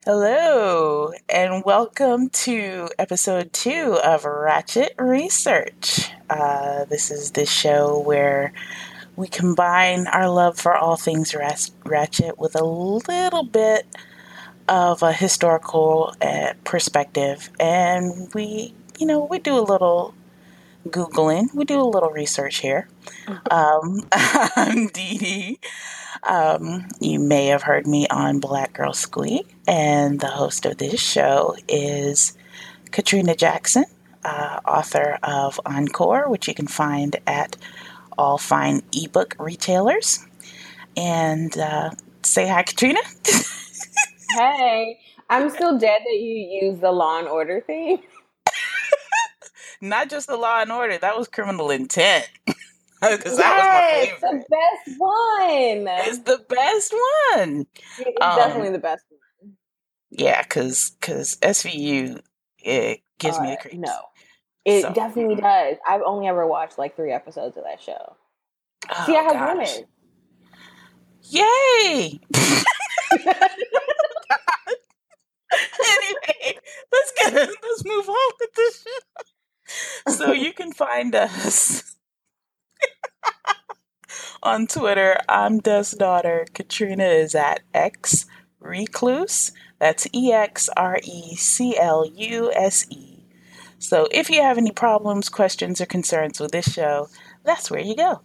Hello, and welcome to episode 2 of Ratchet Research. This is the show where we combine our love for all things Ratchet with a little bit of a historical perspective, and we do a little Googling, we do a little research here. I'm Dee Dee. You may have heard me on Black Girl Squeak, and the host of this show is Katrina Jackson, author of Encore, which you can find at all fine ebook retailers. And say hi, Katrina. Hey, I'm still dead that you use the Law and Order theme. Not just the Law and Order, that was Criminal Intent. Because that was my Yes, favorite. the best one. It's the best one. It's definitely the best one. Yeah, because SVU, it gives me the creeps. No, it So, definitely does. I've only ever watched like 3 episodes of that show. See, I oh have gosh. limits. Yay! Anyway, let's move on with this show. So you can find us on Twitter. I'm Des Daughter. Katrina is at X Recluse. That's EXRECLUSE. So if you have any problems, questions, or concerns with this show, that's where you go.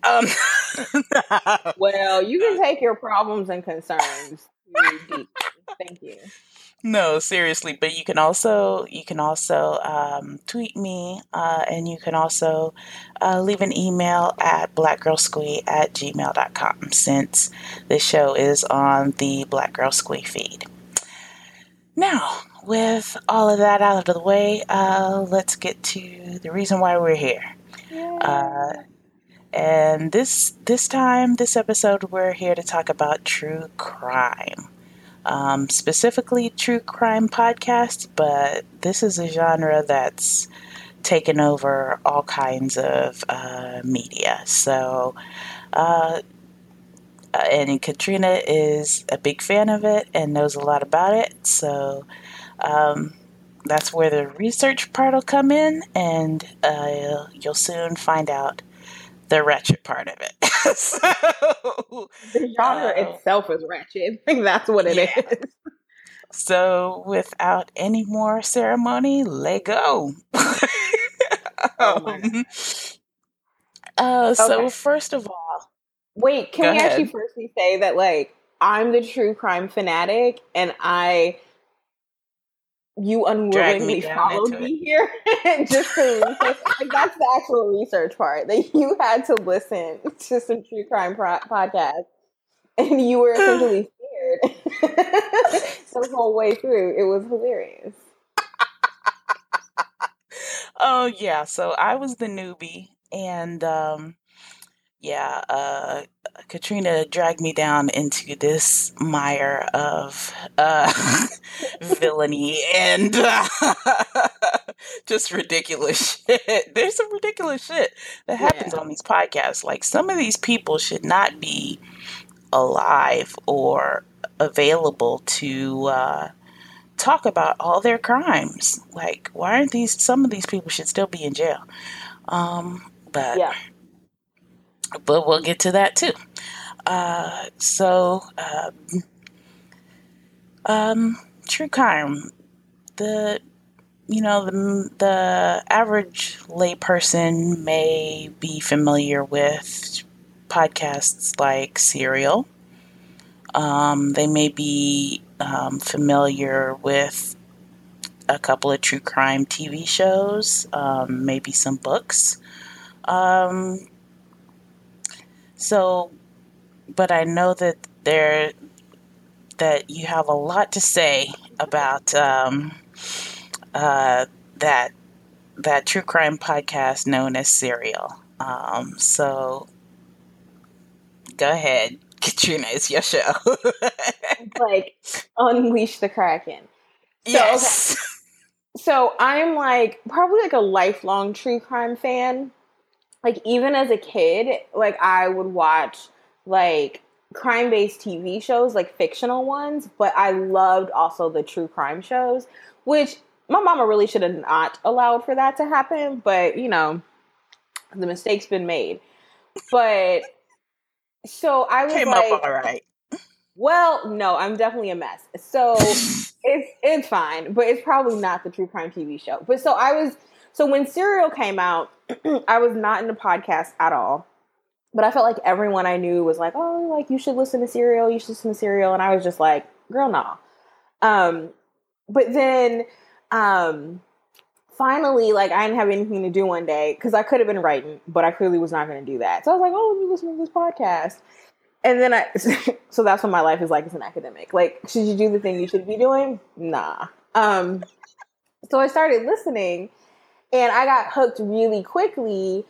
Well, you can take your problems and concerns to deep. Thank you. No, seriously, but you can also tweet me, and you can also leave an email at blackgirlsquee@gmail.com since this show is on the Black Girl Squee feed. Now, with all of that out of the way, let's get to the reason why we're here. Uh, and this episode, we're here to talk about true crime. Specifically true crime podcasts, but this is a genre that's taken over all kinds of media. So, and Katrina is a big fan of it and knows a lot about it. So, that's where the research part will come in, and you'll soon find out the wretched part of it. So, The genre itself is ratchet. I think that's what it is. So, without any more ceremony, let go. Oh my God. So Okay. first of all, Wait, go can we actually ahead. firstly say that like I'm the true crime fanatic and you Drag me unwillingly down followed into it. me here just to research. Like that's the actual research part that you had to listen to some true crime podcasts and you were essentially scared the whole way through. It was hilarious. Oh yeah, so I was the newbie, and yeah, Katrina dragged me down into this mire of villainy and just ridiculous shit. There's some ridiculous shit that happens Yeah. on these podcasts. Like, some of these people should not be alive or available to talk about all their crimes. Like, why aren't some of these people should still be in jail? But Yeah. we'll get to that too. So, true crime. The the average layperson may be familiar with podcasts like Serial. They may be familiar with a couple of true crime TV shows, maybe some books. Um, so, but I know that you have a lot to say about uh, that that true crime podcast known as Serial. So go ahead, Katrina. It's your show. It's like unleash the Kraken. So okay. Yes. So I'm like probably like a lifelong true crime fan. Like even as a kid, like I would watch like crime-based TV shows, like fictional ones, but I loved also the true crime shows, which my mama really should have not allowed for that to happen, but you know, the mistake's been made. But so I was Came up like, all right. well, no, I'm definitely a mess. So it's fine, but it's probably not the true crime TV show. But so when Serial came out, I was not into podcasts at all. But I felt like everyone I knew was like, oh, like you should listen to Serial, you should listen to Serial, and I was just like, girl, nah. But then finally, like I didn't have anything to do one day because I could have been writing, but I clearly was not going to do that. So I was like, oh, let me listen to this podcast. And then so that's what my life is like as an academic. Like, should you do the thing you should be doing? Nah. So I started listening and I got hooked really quickly.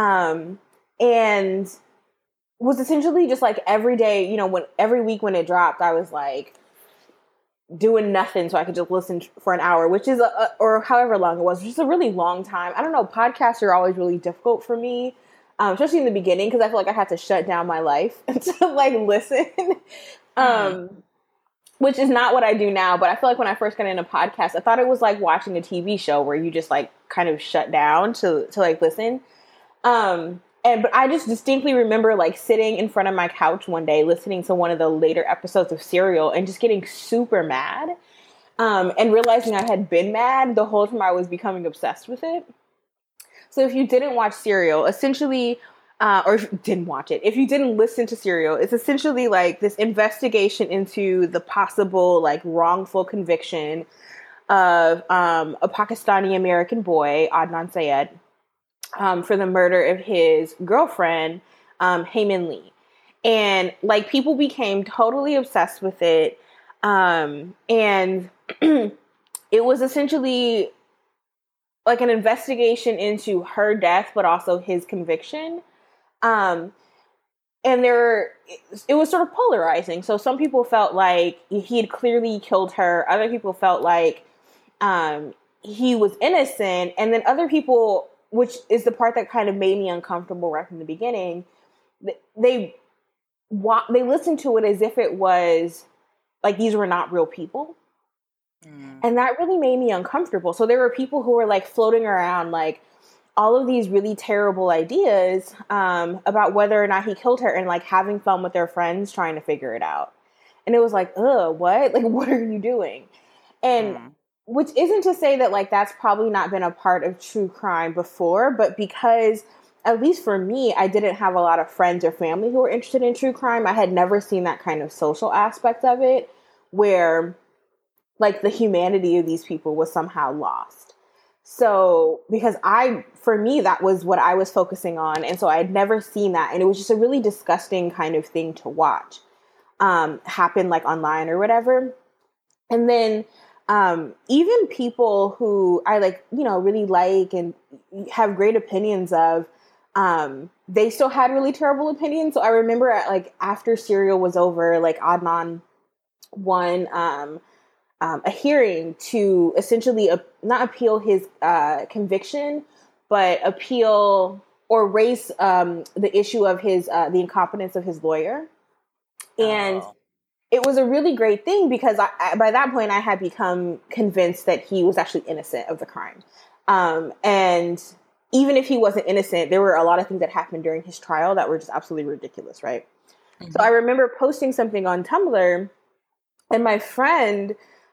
And was essentially just like every day, you know, every week when it dropped, I was like doing nothing so I could just listen for an hour, which is, or however long it was, just a really long time. I don't know. Podcasts are always really difficult for me. Especially in the beginning, because I feel like I had to shut down my life to like listen, which is not what I do now. But I feel like when I first got into podcasts, I thought it was like watching a TV show where you just like kind of shut down to like listen. But I just distinctly remember like sitting in front of my couch one day listening to one of the later episodes of Serial and just getting super mad, and realizing I had been mad the whole time I was becoming obsessed with it. So if you didn't watch Serial, essentially, or if you didn't watch it, if you didn't listen to Serial, it's essentially like this investigation into the possible like wrongful conviction of a Pakistani American boy, Adnan Syed, for the murder of his girlfriend, Hae Min Lee. And like people became totally obsessed with it. And it was essentially like an investigation into her death, but also his conviction. And it was sort of polarizing. So some people felt like he had clearly killed her. Other people felt like he was innocent. And then other people, which is the part that kind of made me uncomfortable right from the beginning, they listened to it as if it was like these were not real people. And that really made me uncomfortable. So there were people who were like floating around like all of these really terrible ideas about whether or not he killed her and like having fun with their friends trying to figure it out. And it was like, ugh, what? Like, what are you doing? And which isn't to say that like that's probably not been a part of true crime before, but because at least for me, I didn't have a lot of friends or family who were interested in true crime. I had never seen that kind of social aspect of it where like the humanity of these people was somehow lost. So because for me, that was what I was focusing on. And so I had never seen that. And it was just a really disgusting kind of thing to watch happen like online or whatever. And then even people who I like, you know, really like and have great opinions of, they still had really terrible opinions. So I remember like after Serial was over, like Adnan won a hearing to essentially not appeal his conviction, but appeal or raise the issue of his the incompetence of his lawyer. And it was a really great thing because I by that point I had become convinced that he was actually innocent of the crime. And even if he wasn't innocent, there were a lot of things that happened during his trial that were just absolutely ridiculous, right? Mm-hmm. So I remember posting something on Tumblr, and my friend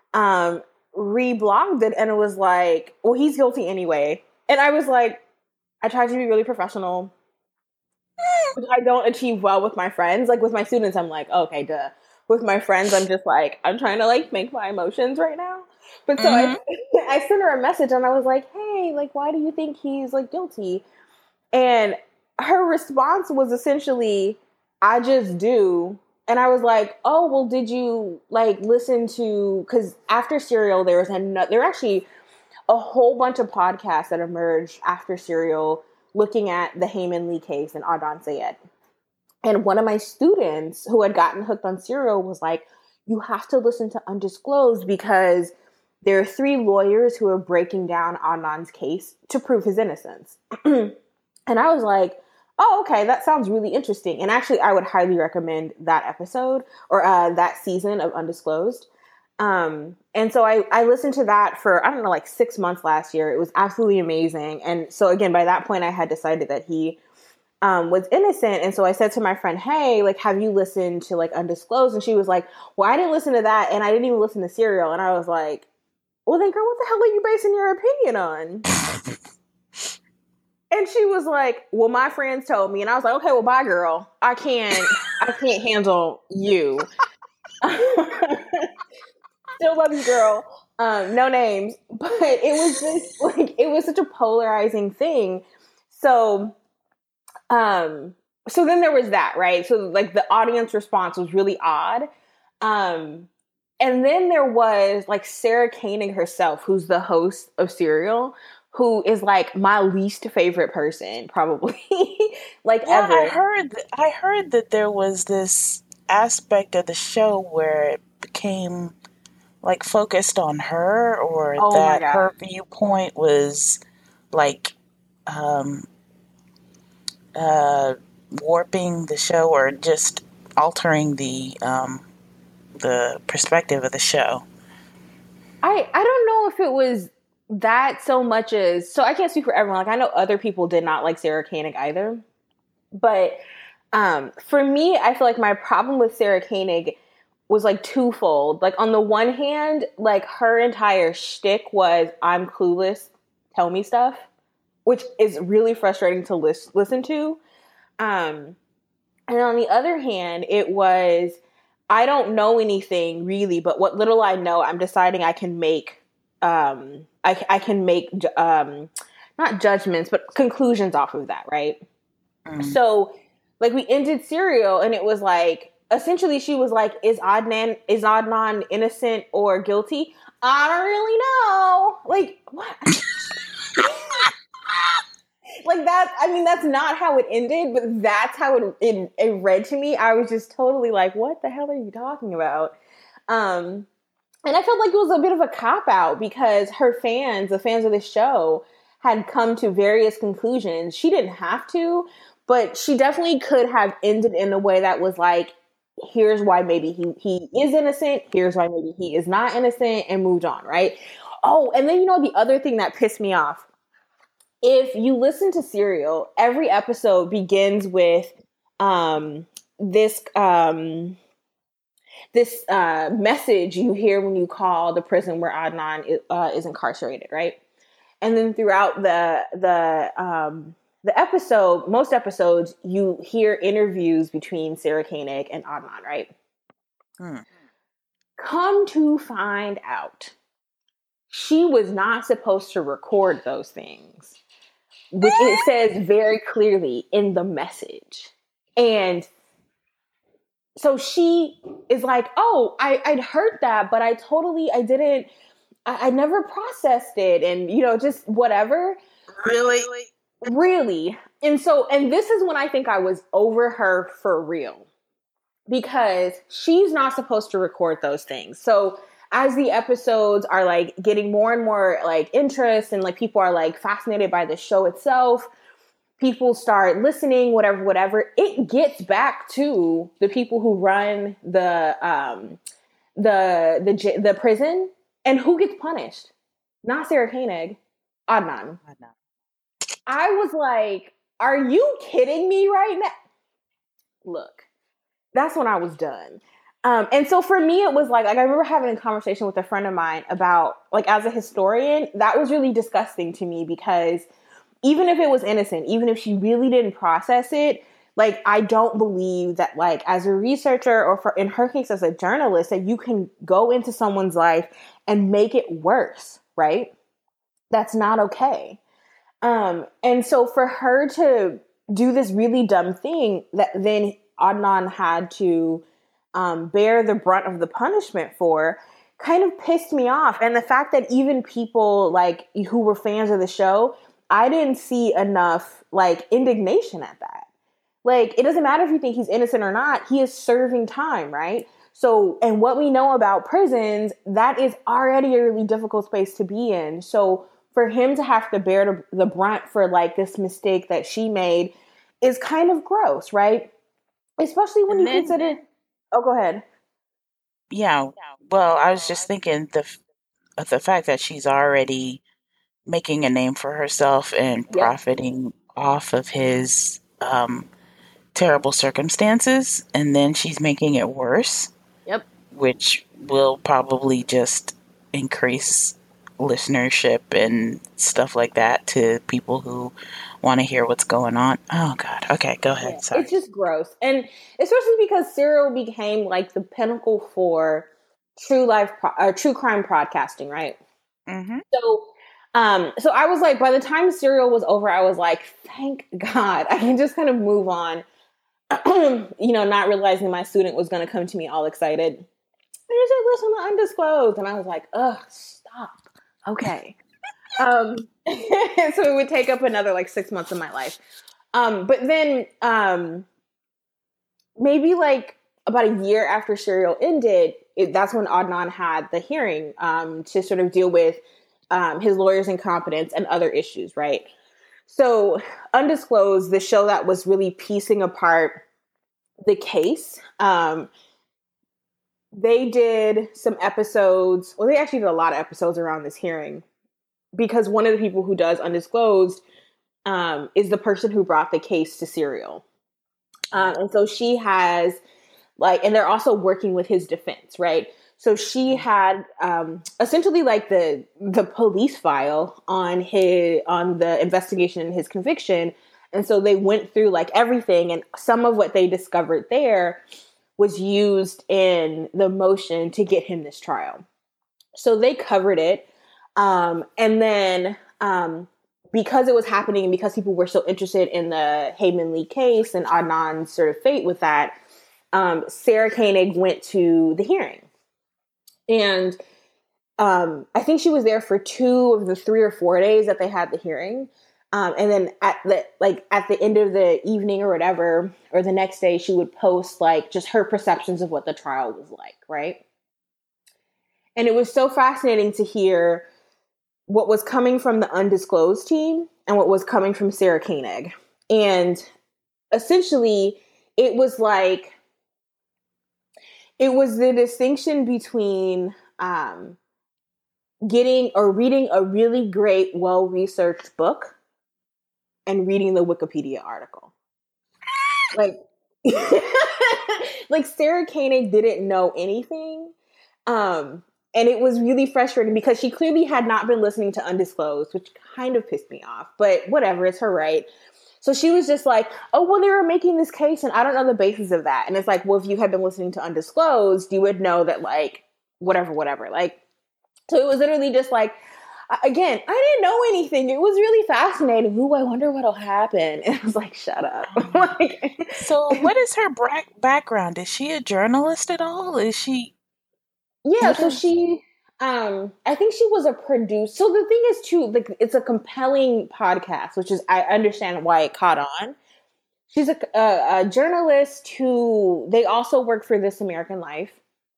reblogged it, and it was like, well, he's guilty anyway. And I was like, I tried to be really professional, which I don't achieve well with my friends. Like with my students, I'm like, okay, duh. With my friends, I'm just like, I'm trying to like make my emotions right now. But so I sent her a message and I was like, hey, like, why do you think he's like guilty? And her response was essentially, I just do. And I was like, oh, well, did you like listen to, because after Serial, there were actually a whole bunch of podcasts that emerged after Serial looking at the Hae Min Lee case and Adnan Syed. And one of my students who had gotten hooked on Serial was like, you have to listen to Undisclosed because there are 3 lawyers who are breaking down Adnan's case to prove his innocence. And I was like, Oh, okay. That sounds really interesting. And actually, I would highly recommend that episode or that season of Undisclosed. And so I listened to that for, I don't know, like 6 months last year. It was absolutely amazing. And so again, by that point, I had decided that he was innocent. And so I said to my friend, hey, like, have you listened to like Undisclosed? And she was like, well, I didn't listen to that. And I didn't even listen to Serial. And I was like, well, then girl, what the hell are you basing your opinion on? And she was like, well, my friends told me. And I was like, okay, well, bye, girl. I can't handle you. Still love you, girl. No names. But it was just like, it was such a polarizing thing. So, so then there was that, right? So like the audience response was really odd. And then there was like Sarah Koenig herself, who's the host of Serial, who is like my least favorite person, probably like ever. I heard that there was this aspect of the show where it became like focused on her, or that her viewpoint was like warping the show, or just altering the perspective of the show. I don't know if it was that so much as, so I can't speak for everyone. Like I know other people did not like Sarah Koenig either, but for me, I feel like my problem with Sarah Koenig was like twofold. Like on the one hand, like her entire shtick was I'm clueless, tell me stuff, which is really frustrating to listen to. And on the other hand, it was I don't know anything really, but what little I know, I'm deciding I can make I can make not judgments, but conclusions off of that, right? So like we ended Serial, and it was like essentially she was like, is Adnan innocent or guilty? I don't really know. Like what? Like that, I mean, that's not how it ended, but that's how it read to me. I was just totally like, what the hell are you talking about? And I felt like it was a bit of a cop-out because her fans, the fans of the show, had come to various conclusions. She didn't have to, but she definitely could have ended in a way that was like, here's why maybe he is innocent, here's why maybe he is not innocent, and moved on, right? Oh, and then the other thing that pissed me off, if you listen to Serial, every episode begins with this message you hear when you call the prison where Adnan is incarcerated, right? And then throughout the episode, most episodes, you hear interviews between Sarah Koenig and Adnan, right? Come to find out, she was not supposed to record those things, which it says very clearly in the message. And so she is like, oh, I'd heard that, but I never processed it. And, just whatever. Really. And this is when I think I was over her for real, because she's not supposed to record those things. So as the episodes are like getting more and more like interest, and like people are like fascinated by the show itself, people start listening, whatever, it gets back to the people who run the prison, and who gets punished? Not Sarah Koenig, Adnan. I was like, are you kidding me right now? Look, that's when I was done. And so for me, it was like I remember having a conversation with a friend of mine about, like, as a historian, that was really disgusting to me, because even if it was innocent, even if she really didn't process it, like, I don't believe that, like, as a researcher, or in her case as a journalist, that you can go into someone's life and make it worse, right? That's not okay. And so for her to do this really dumb thing that then Adnan had to bear the brunt of the punishment for, kind of pissed me off. And the fact that even people like who were fans of the show, I didn't see enough like indignation at that. Like, it doesn't matter if you think he's innocent or not, he is serving time, right? So, and what we know about prisons, that is already a really difficult space to be in. So for him to have to bear the brunt for like this mistake that she made, is kind of gross, right? Especially when you consider. Oh, go ahead. Yeah. Well, I was just thinking the fact that she's already making a name for herself and Yep. profiting off of his terrible circumstances, and then she's making it worse. Yep. Which will probably just increase listenership and stuff like that to people who want to hear what's going on. Oh God. Okay, go ahead. Yeah, Sorry. it's just gross. And especially because Serial became like the pinnacle for true crime podcasting, right? Mm-hmm. So I was like, by the time Serial was over, I was like, thank God, I can just kind of move on. Not realizing my student was going to come to me all excited. You should listen to Undisclosed, and I was like, ugh, stop. Okay. So it would take up another like 6 months of my life. But then maybe like about a year after Serial ended, that's when Adnan had the hearing to sort of deal with his lawyer's incompetence and other issues, right? So Undisclosed, the show that was really piecing apart the case, they did some episodes, well, they actually did a lot of episodes around this hearing, because one of the people who does Undisclosed is the person who brought the case to Serial. And so she has and they're also working with his defense, right? So she had essentially like the police file on the investigation and his conviction. And so they went through like everything, and some of what they discovered there was used in the motion to get him this trial. So they covered it. And then because it was happening and because people were so interested in the Hae Min Lee case and Adnan's sort of fate with that, Sarah Koenig went to the hearing. And I think she was there for 2 of the 3 or 4 days that they had the hearing. And then at the end of the evening or whatever, or the next day, she would post like just her perceptions of what the trial was like, right? And it was so fascinating to hear what was coming from the Undisclosed team and what was coming from Sarah Koenig. And essentially, it was the distinction between getting or reading a really great, well-researched book and reading the Wikipedia article. Like Sarah Koenig didn't know anything. And it was really frustrating because she clearly had not been listening to Undisclosed, which kind of pissed me off. But whatever, it's her right. So she was just like, oh, well, they were making this case, and I don't know the basis of that. And it's like, well, if you had been listening to Undisclosed, you would know that, like, whatever. Like, so it was literally just like, again, I didn't know anything. It was really fascinating. Ooh, I wonder what'll happen. And I was like, shut up. So what is her background? Is she a journalist at all? Is she... Yeah, so she, I think she was a producer. So the thing is, too, like, it's a compelling podcast, which is, I understand why it caught on. She's a journalist who, they also work for This American Life,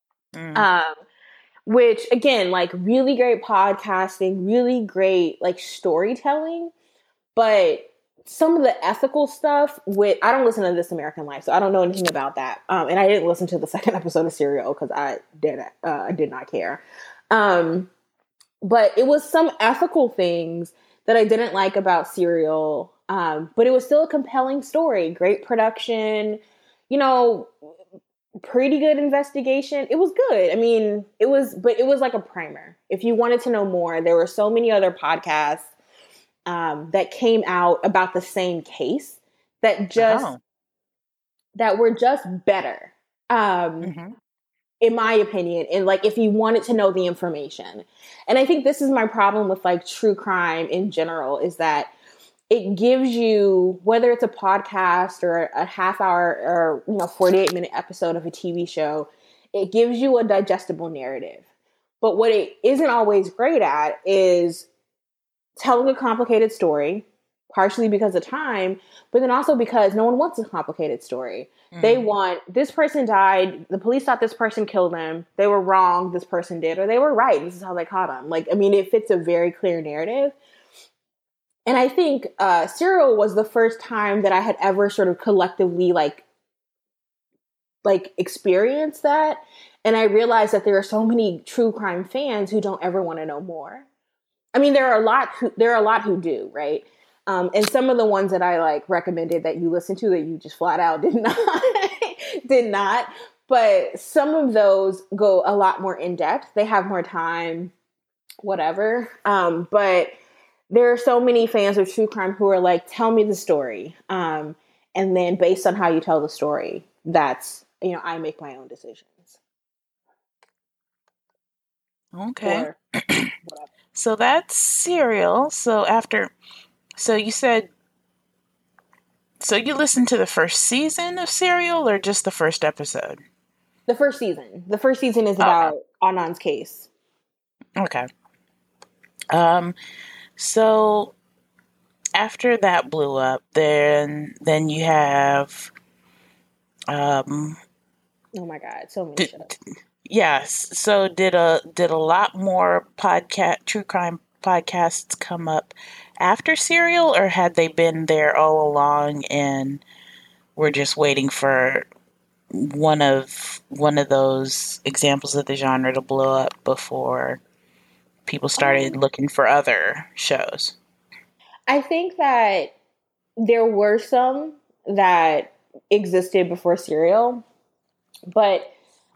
which, again, like, really great podcasting, really great, like, storytelling, but some of the ethical stuff I don't listen to This American Life, so I don't know anything about that. And I didn't listen to the second episode of Serial because I did not care. But it was some ethical things that I didn't like about Serial. But it was still a compelling story, great production, pretty good investigation. It was good. I mean, it was like a primer. If you wanted to know more, there were so many other podcasts that came out about the same case that were just better, in my opinion. And like, if you wanted to know the information, and I think this is my problem with like true crime in general, is that it gives you, whether it's a podcast or a half hour or 48-minute episode of a TV show, it gives you a digestible narrative. But what it isn't always great at is telling a complicated story, partially because of time, but then also because no one wants a complicated story. They want, this person died, the police thought this person killed him, they were wrong, this person did, or they were right, this is how they caught him. Like, I mean, it fits a very clear narrative. And I think Serial was the first time that I had ever sort of collectively like experienced that. And I realized that there are so many true crime fans who don't ever want to know more. I mean, there are a lot who do, right? And some of the ones that I like recommended that you listen to that you just flat out did not, did not. But some of those go a lot more in depth. They have more time, whatever. But there are so many fans of true crime who are like, tell me the story. And then based on how you tell the story, that's, I make my own decisions. Okay. Or whatever. So that's Serial. So you said, so you listened to the first season of Serial or just the first episode? The first season. The first season is Oh, about Adnan's case. okay. So after that blew up, then you have, Oh my God, so many shows. yes. So did a lot more true crime podcasts come up after Serial, or had they been there all along and we're just waiting for one of those examples of the genre to blow up before people started looking for other shows? I think that there were some that existed before Serial, but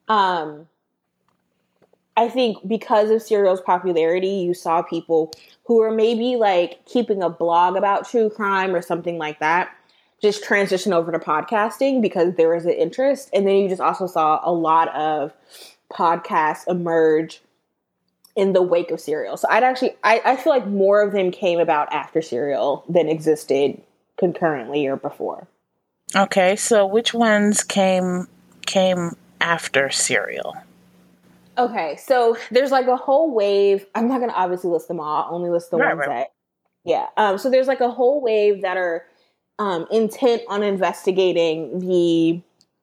I think because of Serial's popularity, you saw people who were maybe like keeping a blog about true crime or something like that just transition over to podcasting because there was an interest. And then you just also saw a lot of podcasts emerge in the wake of Serial. So I feel like more of them came about after Serial than existed concurrently or before. Okay, so which ones came after Serial? Okay, so there's like a whole wave. I'm not going to obviously list them all. I'll only list the ones that, yeah. So there's like a whole wave that are intent on investigating the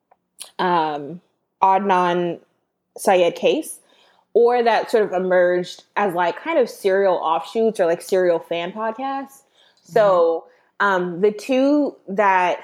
Adnan Syed case, or that sort of emerged as like kind of Serial offshoots or like Serial fan podcasts. So the two that,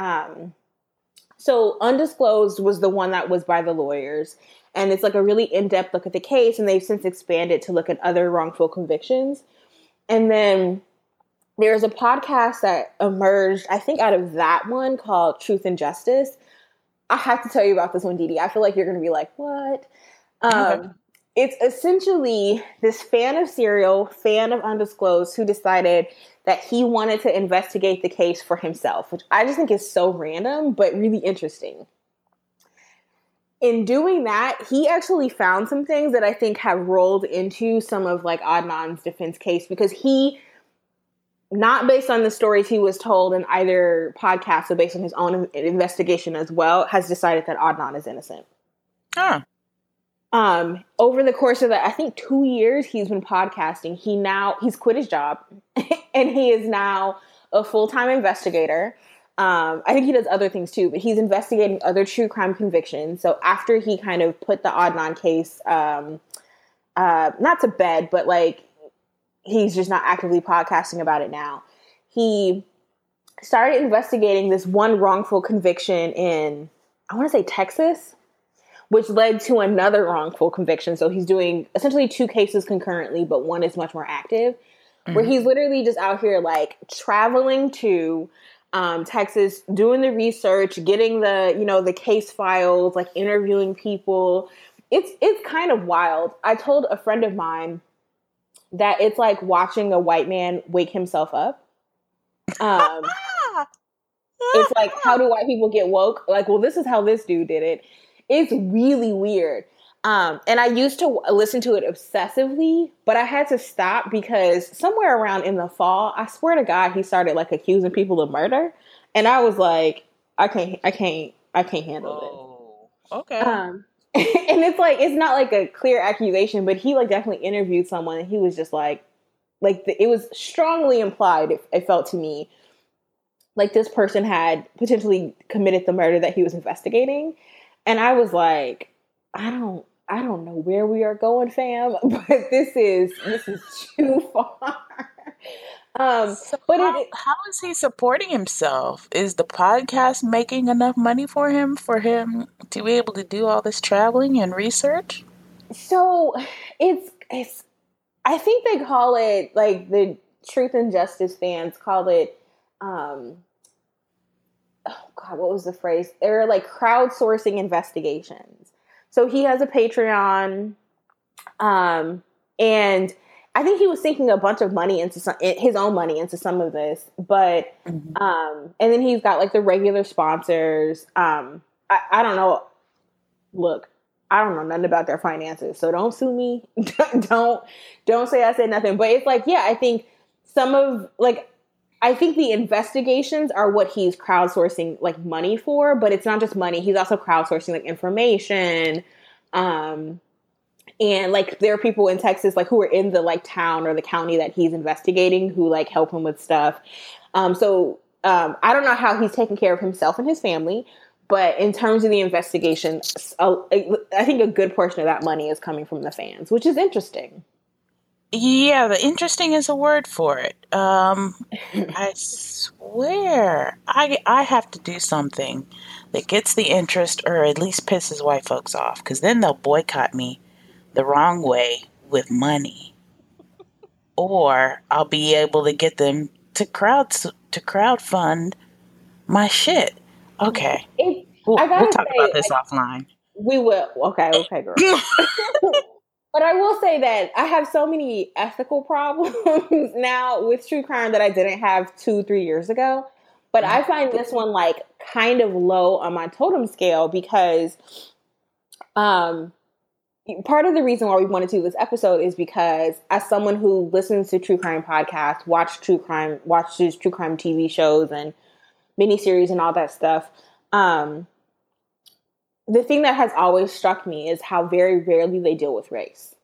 so Undisclosed was the one that was by the lawyers. And it's like a really in-depth look at the case. And they've since expanded to look at other wrongful convictions. And then there's a podcast that emerged, I think, out of that one called Truth and Justice. I have to tell you about this one, Didi. I feel like you're going to be like, what? Okay. It's essentially this fan of Serial, fan of Undisclosed, who decided that he wanted to investigate the case for himself, which I just think is so random, but really interesting. In doing that, he actually found some things that I think have rolled into some of like Adnan's defense case because he, not based on the stories he was told in either podcast, but based on his own investigation as well, has decided that Adnan is innocent. Huh. Over the course of I think 2 years he's been podcasting. He's quit his job and he is now a full-time investigator. I think he does other things too, but he's investigating other true crime convictions. So after he kind of put the Adnan case, not to bed, but like he's just not actively podcasting about it now. He started investigating this one wrongful conviction in, I want to say Texas, which led to another wrongful conviction. So he's doing essentially two cases concurrently, but one is much more active, where he's literally just out here like traveling to Texas, doing the research, getting the case files, like interviewing people. It's kind of wild. I told a friend of mine that it's like watching a white man wake himself up. It's like, how do white people get woke? Like, well, this is how this dude did it. It's really weird. And I used to listen to it obsessively, but I had to stop because somewhere around in the fall, I swear to God, he started like accusing people of murder. And I was like, I can't handle this. Okay. And it's like, it's not like a clear accusation, but he like definitely interviewed someone and he was just like it was strongly implied, it felt to me, like this person had potentially committed the murder that he was investigating. And I was like, I don't know where we are going, fam, but this is too far. So But it how is he supporting himself? Is the podcast making enough money for him to be able to do all this traveling and research? so it's I think they call it like the Truth and Justice fans call it um oh god, what was the phrase? They're like crowdsourcing investigations. So he has a Patreon, and I think he was sinking a bunch of money into his own money into some of this, but Mhm. and then he's got like the regular sponsors. I don't know. Look, I don't know nothing about their finances, so don't sue me. don't don't say I said nothing. But it's like, yeah, I think some of like I think the investigations are what he's crowdsourcing like money for, but it's not just money. He's also crowdsourcing like information. Um, and like there are people in Texas like who are in the like town or the county that he's investigating who like help him with stuff. I don't know how he's taking care of himself and his family, but in terms of the investigation, I think a good portion of that money is coming from the fans, which is interesting. Yeah, the interesting is a word for it. I swear, I have to do something that gets the interest or at least pisses white folks off, because then they'll boycott me the wrong way with money, or I'll be able to get them to crowdfund my shit. Okay, It, I we'll gotta talk about say, this offline. we will. Okay, okay, girl. But I will say that I have so many ethical problems now with true crime that I didn't have 2, 3 years ago. But I find this one like kind of low on my totem scale because um, part of the reason why we wanted to do this episode is because as someone who listens to true crime podcasts, watches true crime TV shows and miniseries and all that stuff, um, the thing that has always struck me is how very rarely they deal with race.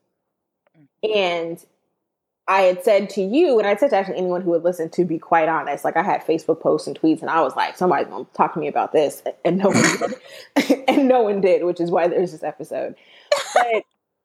And I had said to you, and I said to actually anyone who would listen, to be quite honest, like I had Facebook posts and tweets, and I was like, somebody's gonna talk to me about this, and no one did, and no one did, which is why there's this episode. But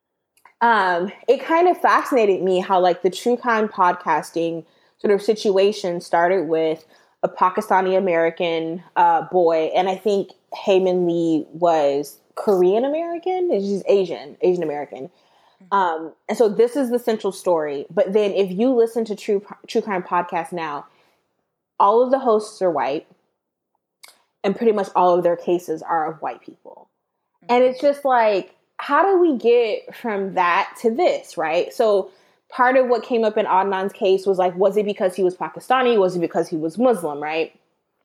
it kind of fascinated me how like the true crime podcasting sort of situation started with a Pakistani American boy, and I think Heyman Lee was Korean American. She's Asian American. And so this is the central story. But then if you listen to true crime podcasts now, all of the hosts are white, and pretty much all of their cases are of white people. And it's just like, how do we get from that to this, right? So part of what came up in Adnan's case was like, was it because he was Pakistani? Was it because he was Muslim, right?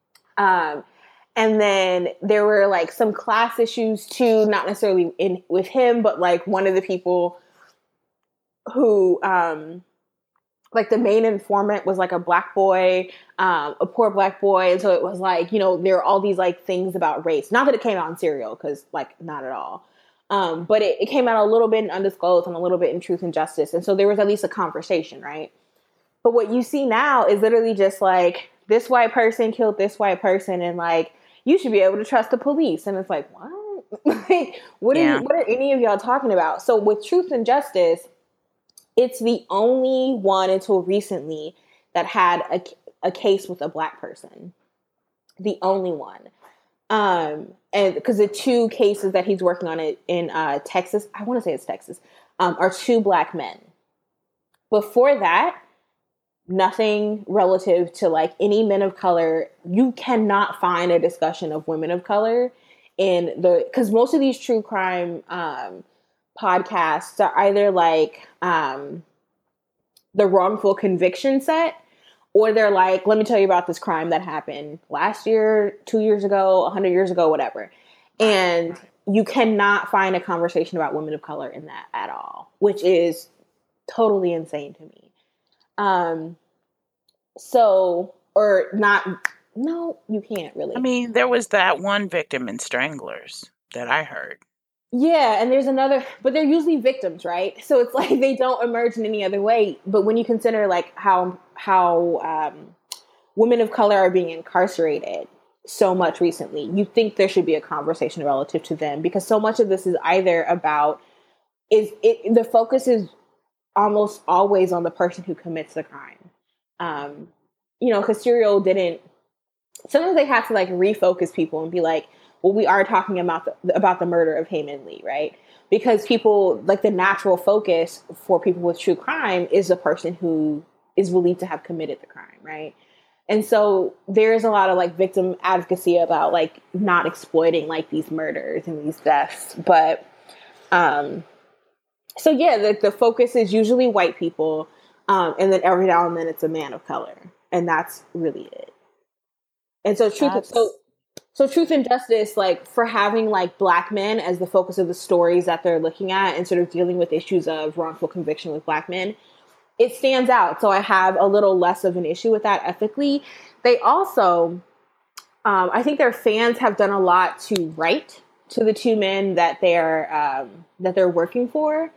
And then there were like some class issues too, not necessarily in with him, but like one of the people who like the main informant was like a black boy, a poor black boy. And so it was like, you know, there are all these like things about race. Not that it came out in Serial, because like not at all. But it came out a little bit in Undisclosed and a little bit in Truth and Justice. And so there was at least a conversation, right? But what you see now is literally just like this white person killed this white person, and like you should be able to trust the police. And it's like, what? Like, Yeah. what are any of y'all talking about? So with Truth and Justice, it's the only one until recently that had a case with a black person. The only one. And because the two cases that he's working on in Texas, I want to say it's Texas, are two black men. Before that, nothing relative to like any men of color. You cannot find a discussion of women of color in because most of these true crime podcasts are either like the wrongful conviction set, or they're like, let me tell you about this crime that happened last year, 2 years ago, 100 years ago, whatever. And you cannot find a conversation about women of color in that at all, which is totally insane to me. Or not, no, you can't I really. mean, there was that one victim in Stranglers that I heard. Yeah, and there's another, but they're usually victims, right? So it's like they don't emerge in any other way. But when you consider like how women of color are being incarcerated so much recently, you think there should be a conversation relative to them, because so much of this is either about the focus is almost always on the person who commits the crime. Because Serial didn't. Sometimes they have to like refocus people and be like, well, we are talking about the murder of Hae Min Lee, right? Because people, like, the natural focus for people with true crime is the person who is believed to have committed the crime, right? And so there's a lot of like victim advocacy about like not exploiting like these murders and these deaths. But so yeah, the focus is usually white people, and then every now and then it's a man of color, and that's really it. And so Truth and Justice, like, for having like Black men as the focus of the stories that they're looking at and sort of dealing with issues of wrongful conviction with Black men, it stands out. So I have a little less of an issue with that ethically. They also, I think their fans have done a lot to write to the two men that they're working for,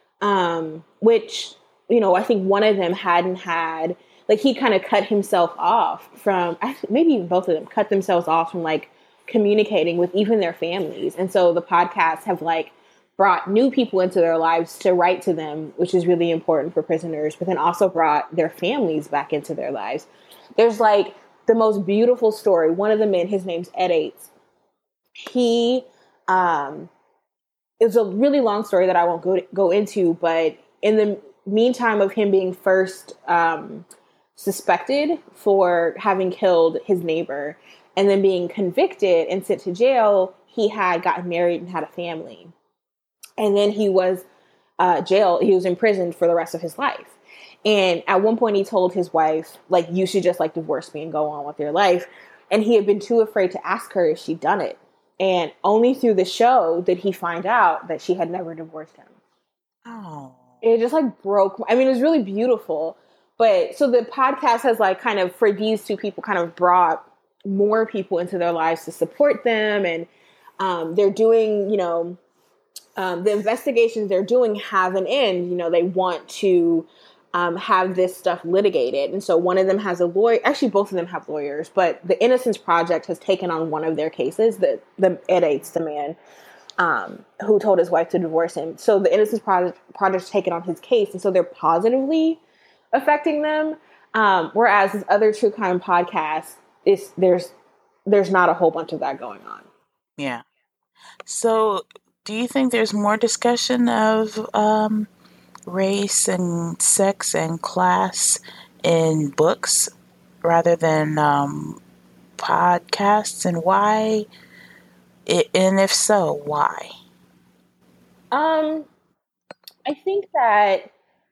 which, I think one of them hadn't had, like, he kind of cut himself off from, maybe even both of them cut themselves off from like communicating with even their families. And so the podcasts have like brought new people into their lives to write to them, which is really important for prisoners, but then also brought their families back into their lives. There's like the most beautiful story. One of the men, his name's Ed Ates. He, it's a really long story that I won't go into, but in the meantime of him being first suspected for having killed his neighbor and then being convicted and sent to jail, he had gotten married and had a family. And then he was jailed. He was imprisoned for the rest of his life. And at one point he told his wife, like, you should just like divorce me and go on with your life. And he had been too afraid to ask her if she'd done it. And only through the show did he find out that she had never divorced him. Oh. It just like broke. It was really beautiful. But so the podcast has like kind of, for these two people, kind of brought more people into their lives to support them. And they're doing, the investigations they're doing have an end. They want to have this stuff litigated. And so one of them has a lawyer. Actually, both of them have lawyers. But the Innocence Project has taken on one of their cases, the Ed Ates, the man who told his wife to divorce him. So the Innocence Project's taken on his case. And so they're positively affecting them. Whereas this other true crime podcast, there's not a whole bunch of that going on. Yeah. So do you think there's more discussion of race and sex and class in books rather than podcasts, and why? And if so, why? I think that,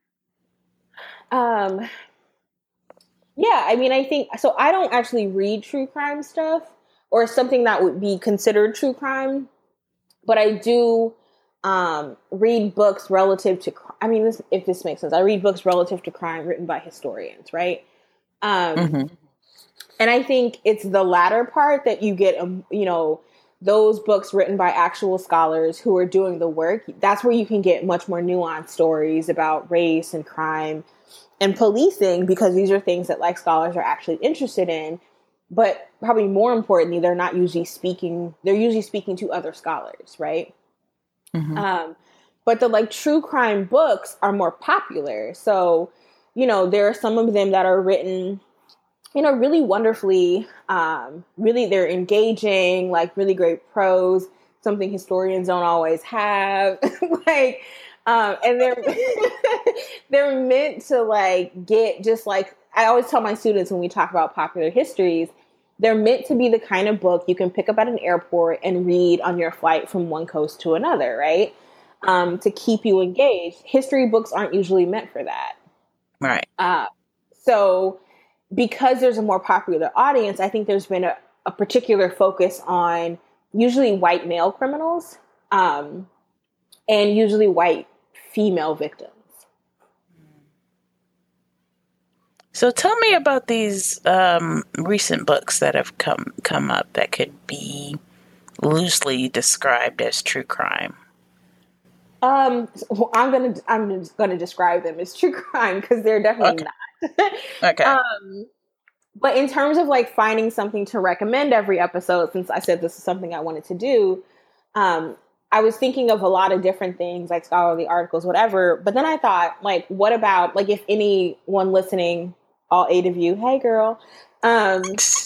I think, so I don't actually read true crime stuff or something that would be considered true crime, but I do read books relative to, if this makes sense, I read books relative to crime written by historians, right? And I think it's the latter part that you get, those books written by actual scholars who are doing the work. That's where you can get much more nuanced stories about race and crime and policing, because these are things that like scholars are actually interested in. But probably more importantly, they're usually speaking to other scholars, right? But the like true crime books are more popular. So, there are some of them that are written, really wonderfully, really they're engaging, like really great prose, something historians don't always have. And they're meant to like get, just like I always tell my students when we talk about popular histories, they're meant to be the kind of book you can pick up at an airport and read on your flight from one coast to another, right? To keep you engaged. History books aren't usually meant for that. Right. So because there's a more popular audience, I think there's been a particular focus on usually white male criminals, and usually white female victims. So tell me about these recent books that have come up that could be loosely described as true crime. I'm just gonna describe them as true crime because they're definitely not. Okay. But in terms of like finding something to recommend every episode, since I said this is something I wanted to do, I was thinking of a lot of different things, like scholarly articles, whatever. But then I thought, like, what about, like, if anyone listening all 8 of you. Hey, girl. But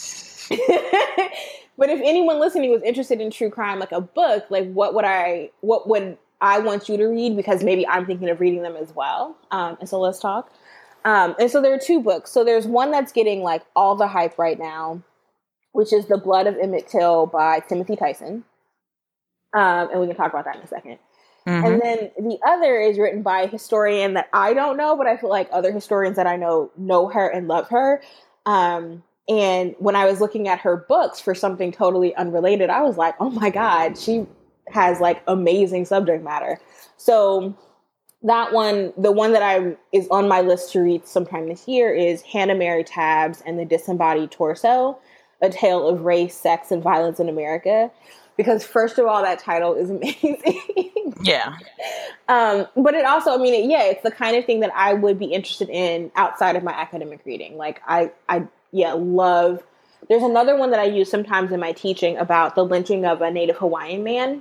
if anyone listening was interested in true crime, like a book, like what would I want you to read? Because maybe I'm thinking of reading them as well. And so let's talk. And so there are 2 books. So there's one that's getting like all the hype right now, which is The Blood of Emmett Till by Timothy Tyson. And we can talk about that in a second. Mm-hmm. And then the other is written by a historian that I don't know, but I feel like other historians that I know her and love her. And when I was looking at her books for something totally unrelated, I was like, oh my God, she has like amazing subject matter. So that one, the one that is on my list to read sometime this year is Hannah Mary Tabbs and the Disembodied Torso, A Tale of Race, Sex, and Violence in America. Because first of all, that title is amazing. Yeah. But it also, it's the kind of thing that I would be interested in outside of my academic reading. Like I love, there's another one that I use sometimes in my teaching about the lynching of a Native Hawaiian man.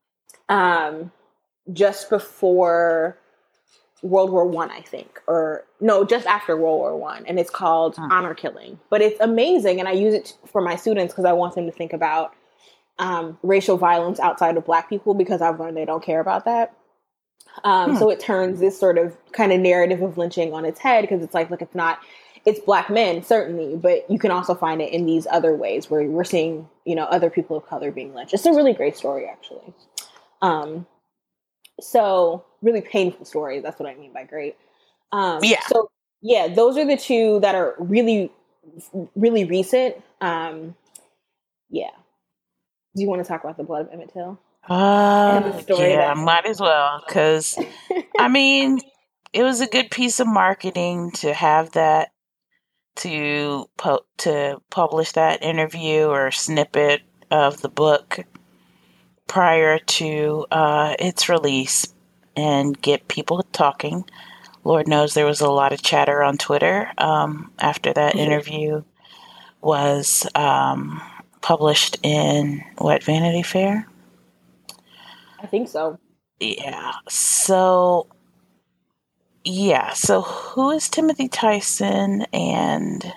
Just before World War I, I think, or no, just after World War I, and it's called Honor Killing. But it's amazing, and I use it for my students because I want them to think about racial violence outside of Black people, because I've learned they don't care about that. So it turns this sort of kind of narrative of lynching on its head, because it's like, look, it's Black men, certainly, but you can also find it in these other ways where we're seeing, other people of color being lynched. It's a really great story, actually. So really painful story. That's what I mean by great. So yeah, those are the 2 that are really, really recent. Yeah. Do you want to talk about The Blood of Emmett Till? Yeah, might as well, because it was a good piece of marketing to have that, to publish that interview or snippet of the book prior to its release and get people talking. Lord knows there was a lot of chatter on Twitter after that interview was published in Vanity Fair? I think so. Yeah. So who is Timothy Tyson, and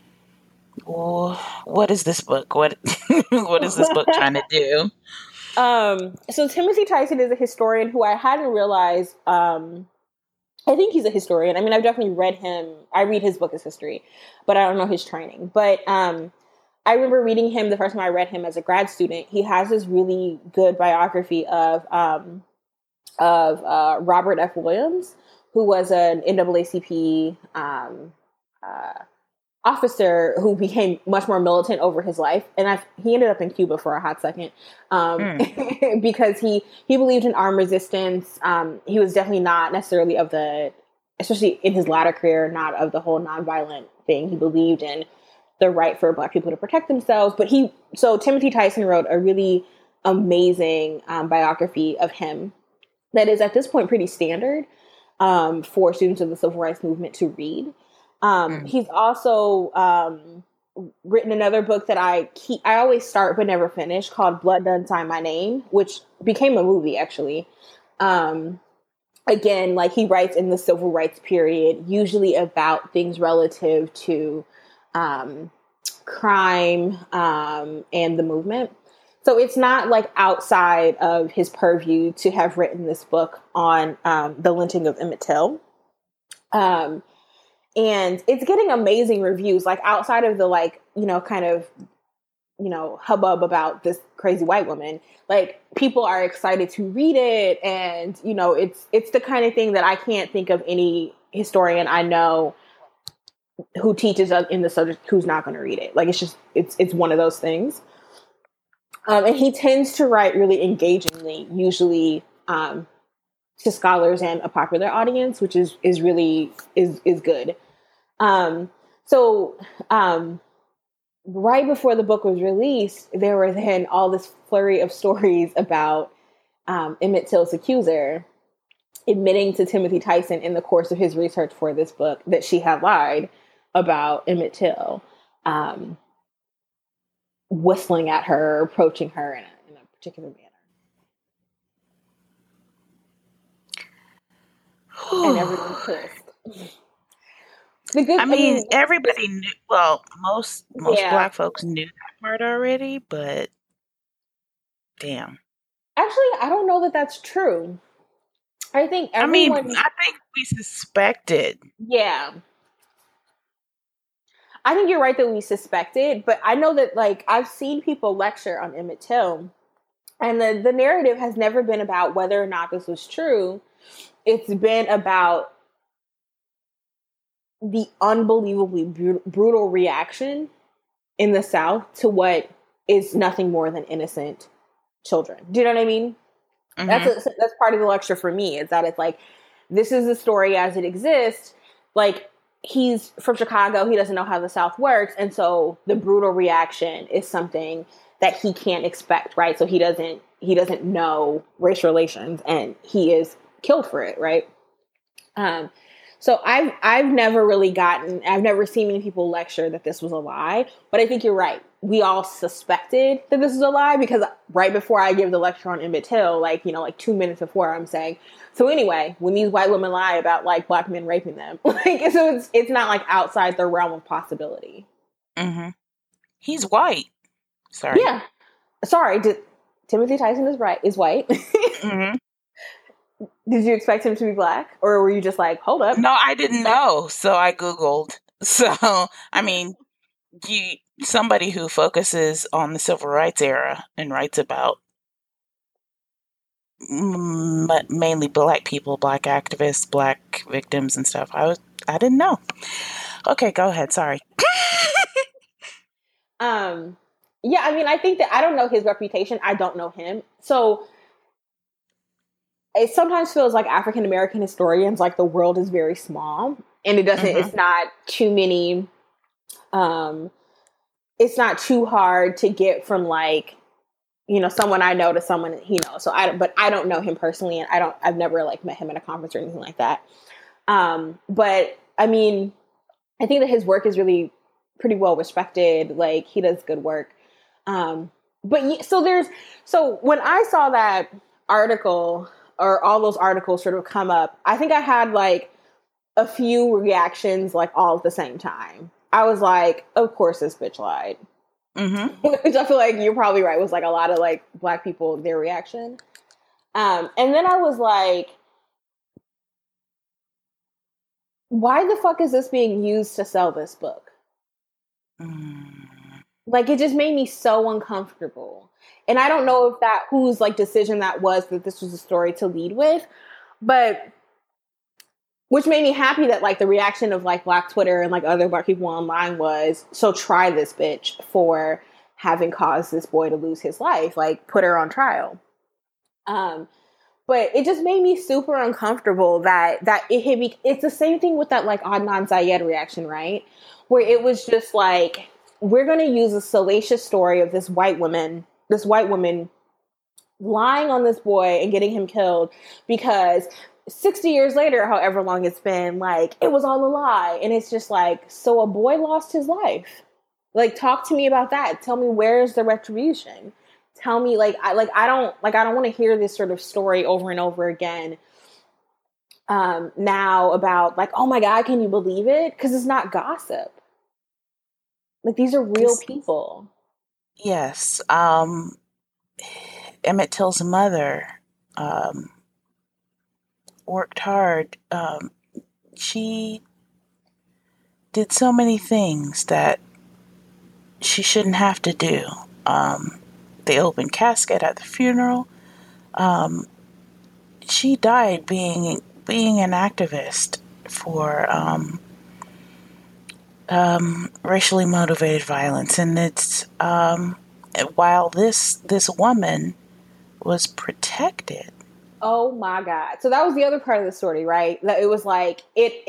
what is this book? What is this book trying to do? So Timothy Tyson is a historian who I hadn't realized. I think he's a historian. I've definitely read him. I read his book as history, but I don't know his training. But I remember reading him the first time I read him as a grad student. He has this really good biography of Robert F. Williams, who was an NAACP officer who became much more militant over his life. And he ended up in Cuba for a hot second because he believed in armed resistance. He was definitely not necessarily of the, especially in his latter career, not of the whole nonviolent thing. He believed in the right for Black people to protect themselves. So Timothy Tyson wrote a really amazing biography of him that is at this point pretty standard for students of the civil rights movement to read. He's also written another book that I always start but never finish, called Blood Done Sign My Name, which became a movie, actually. Again, like, he writes in the civil rights period, usually about things relative to crime and the movement. So it's not like outside of his purview to have written this book on the lynching of Emmett Till. And it's getting amazing reviews, like, outside of the, like, kind of, hubbub about this crazy white woman. Like, people are excited to read it. And, it's the kind of thing that I can't think of any historian I know who teaches us in the subject who's not going to read it. Like, it's just, it's one of those things. And he tends to write really engagingly, usually to scholars and a popular audience, which is really good. So right before the book was released, there were then all this flurry of stories about Emmett Till's accuser admitting to Timothy Tyson in the course of his research for this book that she had lied about Emmett Till, whistling at her, approaching her in a particular manner. And everyone's pissed. I mean, everybody knew. Well, most yeah. Black folks knew that part already, but damn. Actually, I don't know that that's true. I think I mean, everyone, I think we suspected. yeah. I think you're right that we suspected, but I know that like I've seen people lecture on Emmett Till, and the narrative has never been about whether or not this was true. It's been about the unbelievably brutal reaction in the South to what is nothing more than innocent children. Do you know what I mean? Mm-hmm. That's part of the lecture for me, is that it's like, this is the story as it exists. Like, he's from Chicago, he doesn't know how the South works, and so the brutal reaction is something that he can't expect, right? So he doesn't know race relations, and he is killed for it, right? So I've never seen many people lecture that this was a lie, but I think you're right. We all suspected that this was a lie because right before I give the lecture on Emmett Till, like 2 minutes before, I'm saying, so anyway, when these white women lie about like Black men raping them, like, so it's not like outside the realm of possibility. Mm-hmm. He's white. Sorry. Yeah. Sorry. Timothy Tyson is white. Mm-hmm. Did you expect him to be Black, or were you just like, hold up? No, I didn't know, so I Googled. So, I mean, somebody who focuses on the civil rights era and writes about mainly Black people, Black activists, Black victims, and stuff. I didn't know. Okay, go ahead. Sorry. Yeah, I mean, I think that I don't know his reputation. I don't know him, so it sometimes feels like African American historians, like, the world is very small, and it doesn't. Mm-hmm. It's not too many. It's not too hard to get from like someone I know to someone he knows. So but I don't know him personally, and I've never like met him at a conference or anything like that. But I mean, I think that his work is really pretty well respected. Like, he does good work. So when I saw that article, or all those articles sort of come up, I think I had like a few reactions like all at the same time. I was like, of course this bitch lied. Mm-hmm. Which I feel like you're probably right, was like a lot of like Black people, their reaction. And then I was like, why the fuck is this being used to sell this book? Like, it just made me so uncomfortable. And I don't know if whose like decision that was, that this was a story to lead with, but which made me happy that like the reaction of like Black Twitter and like other Black people online was, so try this bitch for having caused this boy to lose his life, like put her on trial. But it just made me super uncomfortable that it hit me. It's the same thing with that like Adnan Syed reaction, right? Where it was just like, we're going to use a salacious story of this white woman lying on this boy and getting him killed because 60 years later, however long it's been, like, it was all a lie. And it's just like, so a boy lost his life. Like, talk to me about that. Tell me, where's the retribution? Tell me, I don't want to hear this sort of story over and over again. Now about like, oh my God, can you believe it? Because it's not gossip. Like, these are real people. Yes. Emmett Till's mother worked hard. She did so many things that she shouldn't have to do. The open casket at the funeral. She died being an activist for racially motivated violence, and it's while this woman was protected. Oh my God! So that was the other part of the story, right? That it was like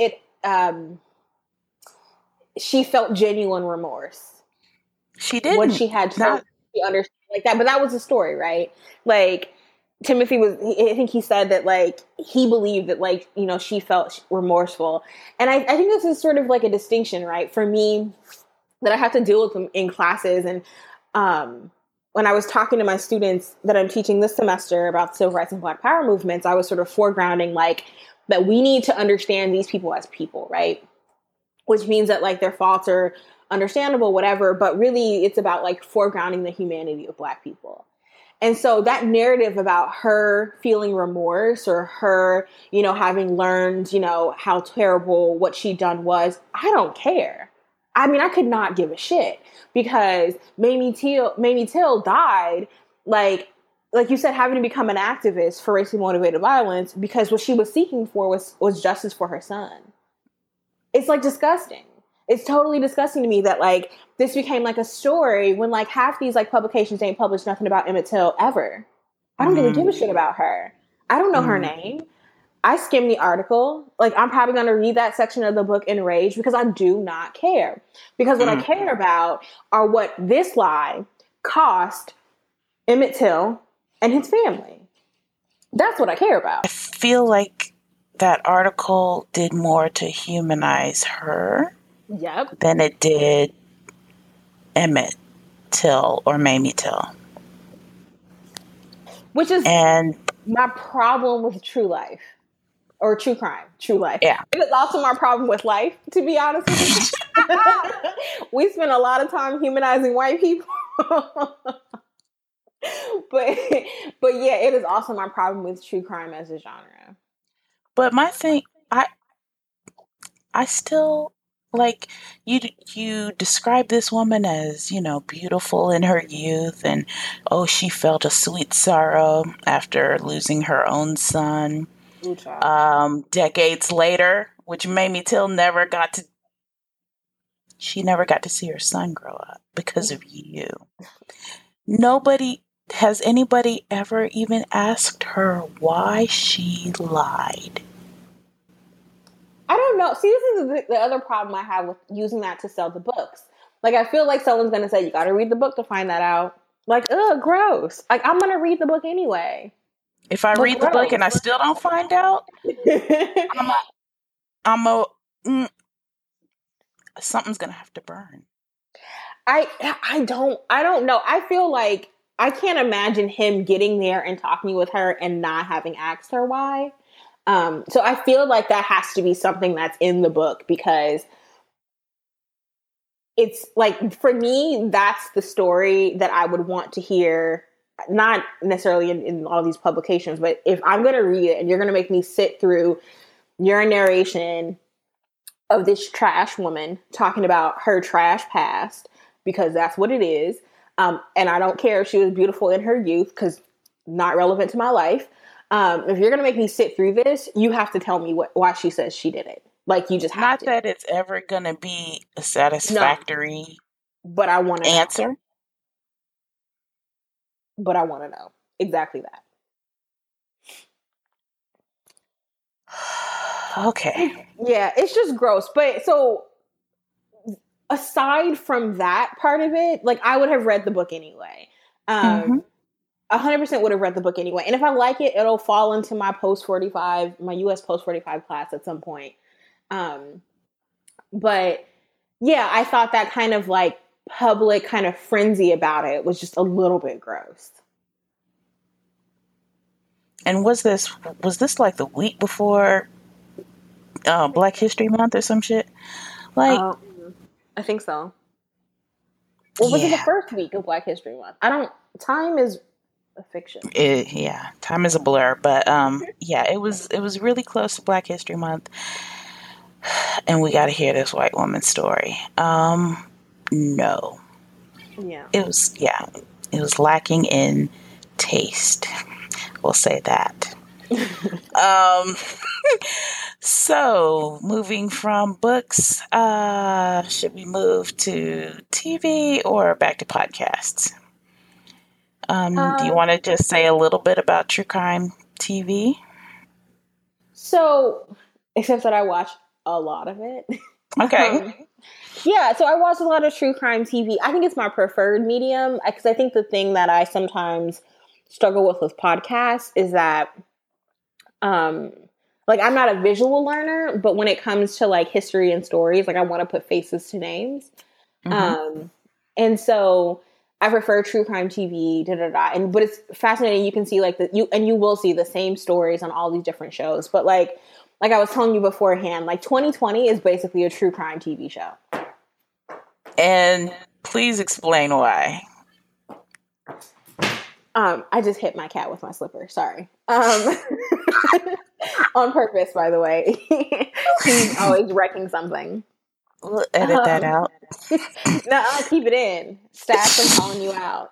she felt genuine remorse. She didn't. When she had children, she understood like that. But that was the story, right? Like, Timothy I think he said that, like, he believed that, like, she felt remorseful. And I think this is sort of like a distinction, right? For me, that I have to deal with them in classes. And when I was talking to my students that I'm teaching this semester about civil rights and Black power movements, I was sort of foregrounding, like, that we need to understand these people as people, right? which means that like their faults are understandable, whatever. But really, it's about like foregrounding the humanity of Black people. And so that narrative about her feeling remorse or her, you know, having learned, you know, how terrible what she'd done was, I don't care. I mean, I could not give a shit because Mamie Till died like you said, having to become an activist for racially motivated violence because what she was seeking for was justice for her son. It's like disgusting. It's totally disgusting to me that like this became like a story when like half these like publications ain't published nothing about Emmett Till ever. I don't even give a shit about her. I don't know her name. I skimmed the article. Like I'm probably going to read that section of the book in rage because I do not care. Because what I care about are what this lie cost Emmett Till and his family. That's what I care about. I feel like that article did more to humanize her than it did Emmett Till or Mamie Till. Which is my problem with true life. Or true crime. True life. Yeah. It is also my problem with life, to be honest with you. We spend a lot of time humanizing white people. but yeah, it is also my problem with true crime as a genre. But my thing, I still like you describe this woman as, you know, beautiful in her youth and she felt a sweet sorrow after losing her own son. Decades later, which Mamie Till never got to see her son grow up because of you. Has anybody ever even asked her why she lied? I don't know. See, this is the other problem I have with using that to sell the books. Like, I feel like someone's going to say, you got to read the book to find that out. Like, ugh, gross. Like, I'm going to read the book anyway. If I read the book and I still don't find out, something's going to have to burn. I don't know. I feel like I can't imagine him getting there and talking with her and not having asked her why. So I feel like that has to be something that's in the book because it's like, for me, that's the story that I would want to hear, not necessarily in all these publications, but if I'm going to read it and you're going to make me sit through your narration of this trash woman talking about her trash past, because that's what it is. And I don't care if she was beautiful in her youth, because not relevant to my life. If you're going to make me sit through this, you have to tell me why she says she did it. Like, you just have Not to. that it's ever going to be a satisfactory but I want to answer. But I want to know exactly that. Okay. Yeah, it's just gross. But so aside from that part of it, like, I would have read the book anyway. 100% would have read the book anyway. And if I like it, it'll fall into my my US post 45 class at some point. But yeah, I thought that kind of like public kind of frenzy about it was just a little bit gross. And was this like the week before Black History Month or some shit? Like, I think so. Well, was it the first week of Black History Month? Time is a fiction. Time is a blur, but it was really close to Black History Month, and we got to hear this white woman's story. No, it was lacking in taste. We'll say that. So moving from books, should we move to TV or back to podcasts? Do you want to just say a little bit about True Crime TV? So, except that I watch a lot of it. Okay. So I watch a lot of True Crime TV. I think it's my preferred medium because I think the thing that I sometimes struggle with podcasts is that, like, I'm not a visual learner, but when it comes to like history and stories, like, I want to put faces to names. And so I prefer True Crime TV, but it's fascinating. You can see like you will see the same stories on all these different shows, but like like I was telling you beforehand, like 2020 is basically a true crime TV show. And please explain why. I just hit my cat with my slipper. Sorry. On purpose, by the way. He's always wrecking something. We'll edit that out. No, I'll keep it in. Stash, I'm calling you out.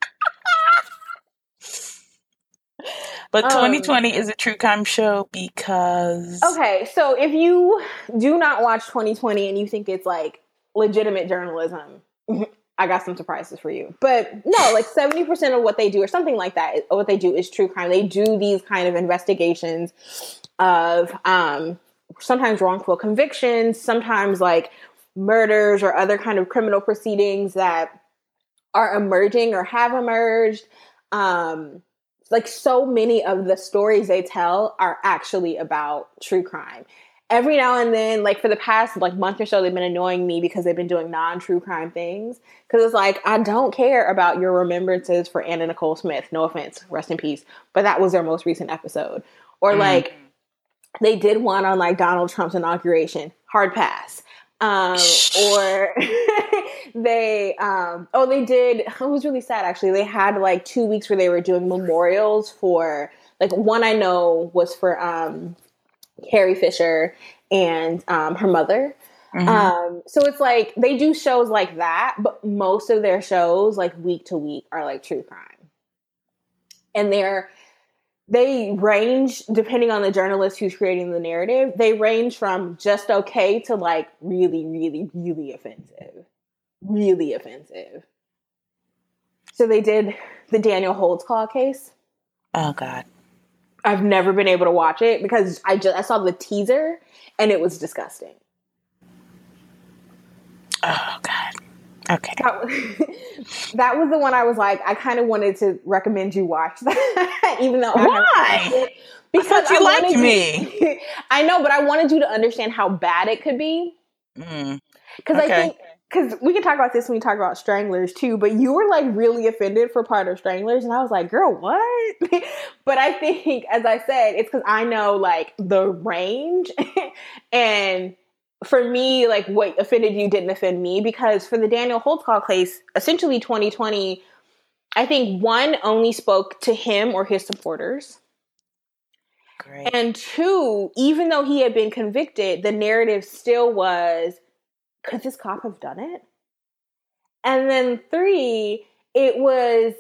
But 2020 is a true crime show because... Okay, so if you do not watch 2020 and you think it's like legitimate journalism, I got some surprises for you. But no, like 70% of what they do or something like that, what they do is true crime. They do these kind of investigations of sometimes wrongful convictions, sometimes like murders or other kind of criminal proceedings that are emerging or have emerged. Like so many of the stories they tell are actually about true crime. Every now and then, like for the past like month or so, they've been annoying me because they've been doing non-true crime things. Because it's like, I don't care about your remembrances for Anna Nicole Smith. No offense, rest in peace. But that was their most recent episode. Or like, they did one on like Donald Trump's inauguration. Hard pass. Or they did, it was really sad actually. They had like 2 weeks where they were doing memorials for, like one I know was for Carrie Fisher and her mother. So it's like they do shows like that, but most of their shows like week to week are like true crime. And they range, depending on the journalist who's creating the narrative, they range from just okay to like really, really, really offensive. Really offensive. So they did the Daniel Holtzclaw case. Oh, God. I've never been able to watch it because I saw the teaser and it was disgusting. Oh, God. Okay. That was the one I was like, I kind of wanted to recommend you watch that, even though why? Because you liked me. I know, but I wanted you to understand how bad it could be. Because I think, because we can talk about this when we talk about Stranglers too, but you were like really offended for part of Stranglers, and I was like, girl, what? But I think, as I said, it's because I know like the range, and for me, like what offended you didn't offend me, because for the Daniel Holtzclaw case, essentially 2020, I think one only spoke to him or his supporters. Great. And two, even though he had been convicted, the narrative still was, could this cop have done it? And then three, it was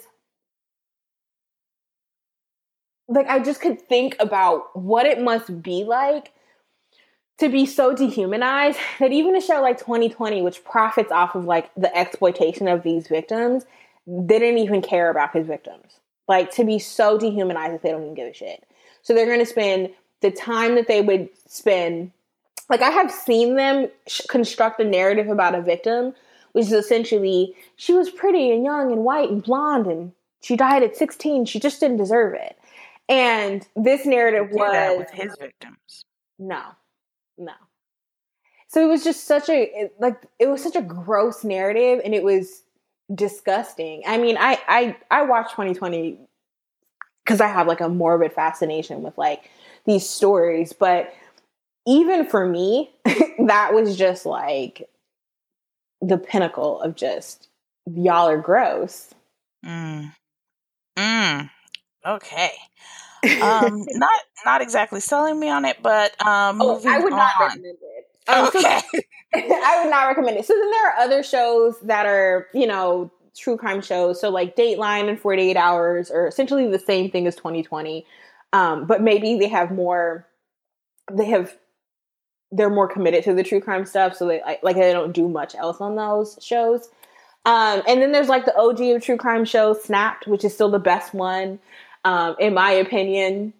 like, I just could think about what it must be like to be so dehumanized that even a show like 2020, which profits off of like the exploitation of these victims, didn't even care about his victims. Like, to be so dehumanized that they don't even give a shit. So they're going to spend the time that they would spend. Like, I have seen them construct a narrative about a victim, which is essentially, she was pretty and young and white and blonde and she died at 16. She just didn't deserve it. And this narrative was... that with his victims. No. So it was just such a gross narrative, and it was disgusting. I mean, I watched 2020 because I have like a morbid fascination with like these stories, but even for me, that was just like the pinnacle of just, y'all are gross. Okay. Not exactly selling me on it, but moving I would not on. recommend it. Okay. I would not recommend it. So then there are other shows that are, you know, true crime shows. So like Dateline and 48 Hours are essentially the same thing as 2020. But maybe they're more committed to the true crime stuff. So they they don't do much else on those shows. And then there's like the OG of true crime shows, Snapped, which is still the best one, in my opinion.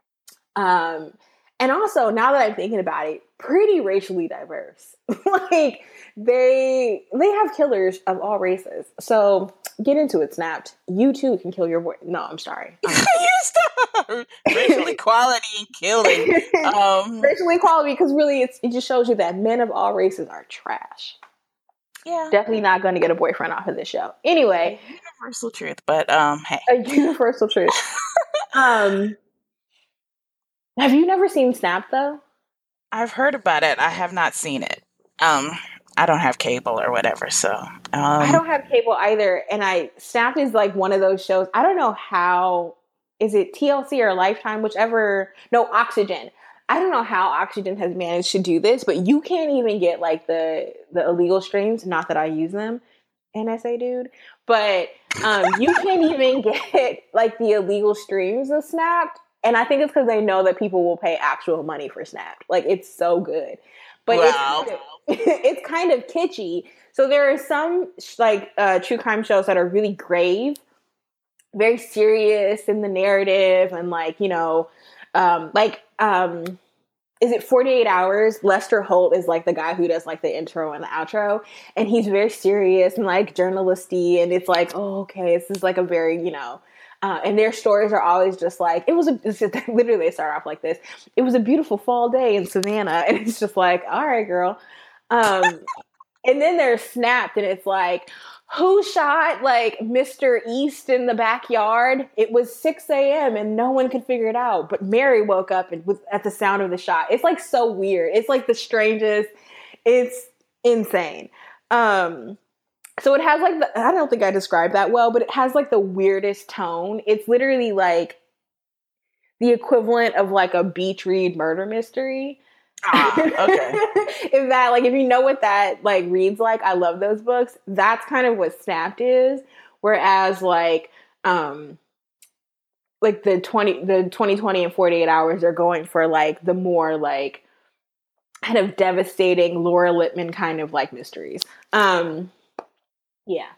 And also, now that I'm thinking about it, pretty racially diverse. Like, they have killers of all races. So, get into it, Snapped. You too can kill your boy. No, I'm sorry. Stop! Racial equality and killing. Racial equality, because really, it just shows you that men of all races are trash. Yeah. Definitely not going to get a boyfriend off of this show. Anyway. A universal truth, but hey. A universal truth. Have you never seen Snapped, though? I've heard about it. I have not seen it. I don't have cable or whatever, so I don't have cable either, and Snapped is like one of those shows. I don't know how, is it TLC or Lifetime, whichever? No, Oxygen. I don't know how Oxygen has managed to do this, but you can't even get like the illegal streams. Not that I use them, NSA dude, but you can't even get like the illegal streams of Snapped, and I think it's because they know that people will pay actual money for Snapped. Like it's so good, but wow. it's kind of kitschy. So there are some like true crime shows that are really grave, very serious in the narrative, and like is it 48 Hours? Lester Holt is like the guy who does like the intro and the outro, and he's very serious and like journalisty, and it's like, oh, okay, this is like a very and their stories are always just like literally they start off like this. It was a beautiful fall day in Savannah, and it's just like, all right, girl. And then they're Snapped, and it's like, who shot like Mr. East in the backyard? It was 6 a.m. and no one could figure it out. But Mary woke up and was at the sound of the shot. It's like so weird. It's like the strangest. It's insane. So it has like I don't think I described that well, but it has like the weirdest tone. It's literally like the equivalent of like a beach read murder mystery. Okay. If you know what that like reads like, I love those books. That's kind of what Snapped is. Whereas like the 2020 and 48 Hours are going for like the more like kind of devastating Laura Lippman kind of like mysteries. Yeah.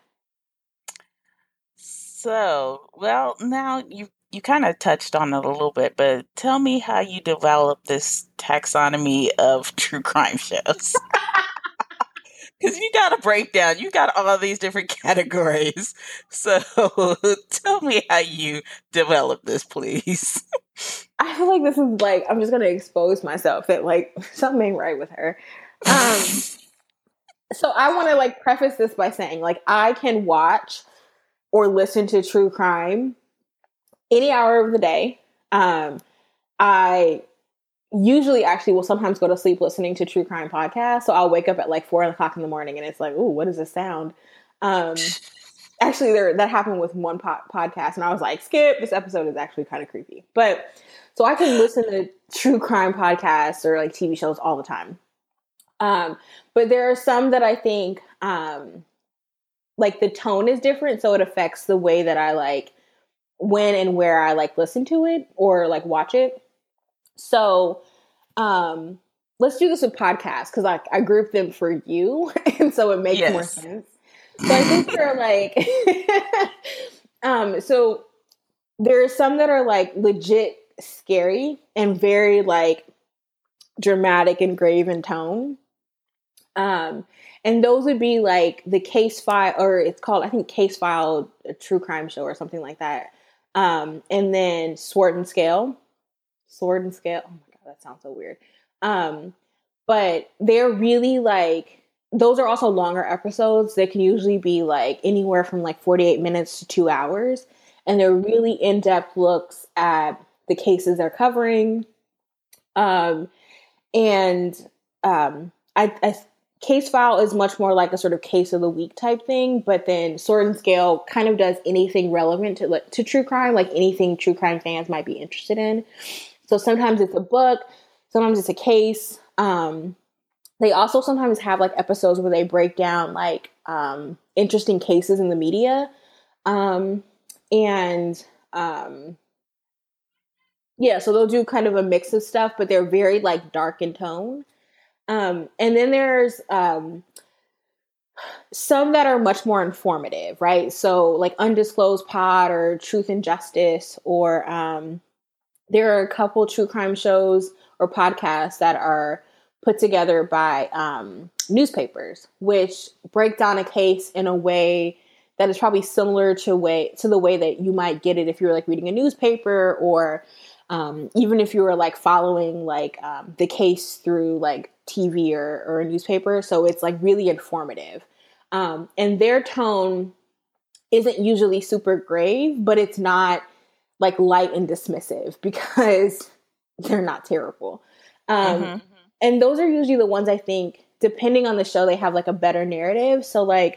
So, well, now you kind of touched on it a little bit, but tell me how you developed this taxonomy of true crime shows. Because you got a breakdown. You got all these different categories. So tell me how you developed this, please. I feel like this is like, I'm just going to expose myself that like something ain't right with her. So I want to like preface this by saying like I can watch or listen to true crime any hour of the day. I usually actually will sometimes go to sleep listening to true crime podcasts. So I'll wake up at like 4 o'clock in the morning and it's like, ooh, what is this sound? Actually, that happened with one podcast, and I was like, skip, this episode is actually kind of creepy. But so I can listen to true crime podcasts or like TV shows all the time. But there are some that I think like the tone is different, so it affects the way that I like when and where I like listen to it or like watch it. So let's do this with podcasts because I grouped them for you, and so it makes more sense. So I think they're like, so there are some that are like legit scary and very like dramatic and grave in tone. And those would be like the Case File, or it's called, I think, Case File, a true crime show or something like that. And then Sword and Scale. Oh my God, that sounds so weird. But they're really like, those are also longer episodes. They can usually be like anywhere from like 48 minutes to 2 hours. And they're really in-depth looks at the cases they're covering. Case File is much more like a sort of case of the week type thing. But then Sword and Scale kind of does anything relevant to true crime, like anything true crime fans might be interested in. So sometimes it's a book, sometimes it's a case. They also sometimes have like episodes where they break down like interesting cases in the media. So they'll do kind of a mix of stuff, but they're very like dark in tone. And then there's some that are much more informative, right? So like Undisclosed Pod or Truth and Justice, or there are a couple true crime shows or podcasts that are put together by newspapers, which break down a case in a way that is probably similar to the way that you might get it if you were like reading a newspaper, or even if you were like following like the case through like TV or a newspaper. So it's like really informative. And their tone isn't usually super grave, but it's not like light and dismissive because they're not terrible. And those are usually the ones I think, depending on the show, they have like a better narrative. So like,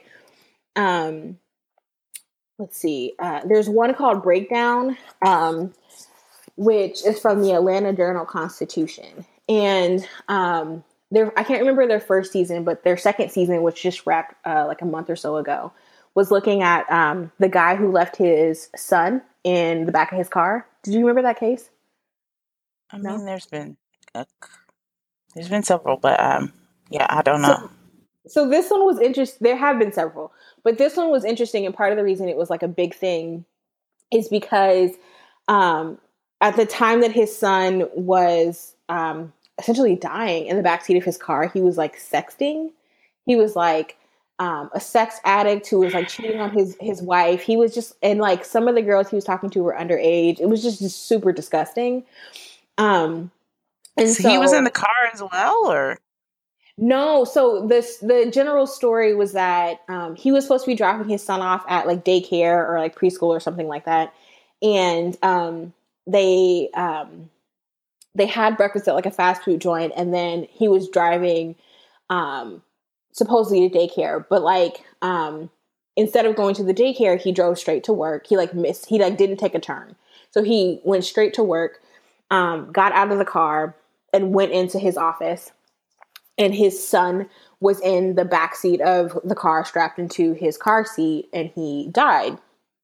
let's see, there's one called Breakdown, which is from the Atlanta Journal-Constitution. And I can't remember their first season, but their second season, which just wrapped like a month or so ago, was looking at the guy who left his son in the back of his car. Did you remember that case? I mean, there's been several, but yeah, I don't know. So this one was interesting. There have been several, but this one was interesting, and part of the reason it was like a big thing is because at the time that his son was essentially dying in the backseat of his car, he was like sexting. He was like a sex addict who was like cheating on his wife. He was just, and like some of the girls he was talking to were underage. It was just super disgusting. And so he was in the car as well, or? No, so the general story was that he was supposed to be dropping his son off at like daycare or like preschool or something like that, and they had breakfast at like a fast food joint, and then he was driving supposedly to daycare, but like instead of going to the daycare, he drove straight to work. He didn't take a turn, so he went straight to work, got out of the car, and went into his office. And his son was in the backseat of the car, strapped into his car seat, and he died.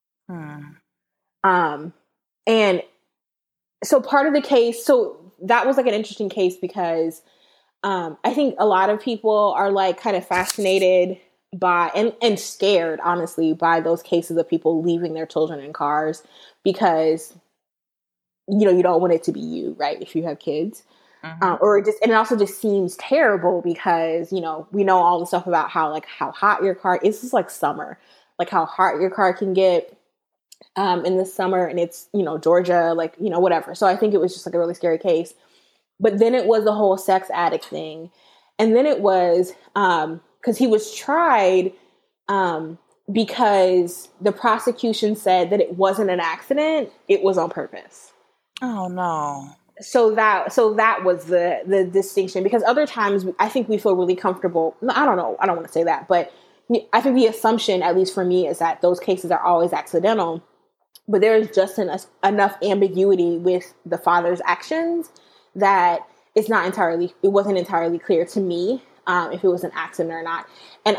And so part of the case, so that was like an interesting case because I think a lot of people are like kind of fascinated by and scared, honestly, by those cases of people leaving their children in cars because, you know, you don't want it to be you, right? If you have kids. And it also just seems terrible because, you know, we know all the stuff about how hot your car is. This is like summer, like how hot your car can get in the summer, and it's, you know, Georgia, like, you know, whatever. So I think it was just like a really scary case. But then it was the whole sex addict thing. And then it was because he was tried because the prosecution said that it wasn't an accident. It was on purpose. Oh, no. So that was the distinction, because other times I think we feel really comfortable. I don't know. I don't want to say that, but I think the assumption, at least for me, is that those cases are always accidental, but there is just enough ambiguity with the father's actions that it wasn't entirely clear to me if it was an accident or not. And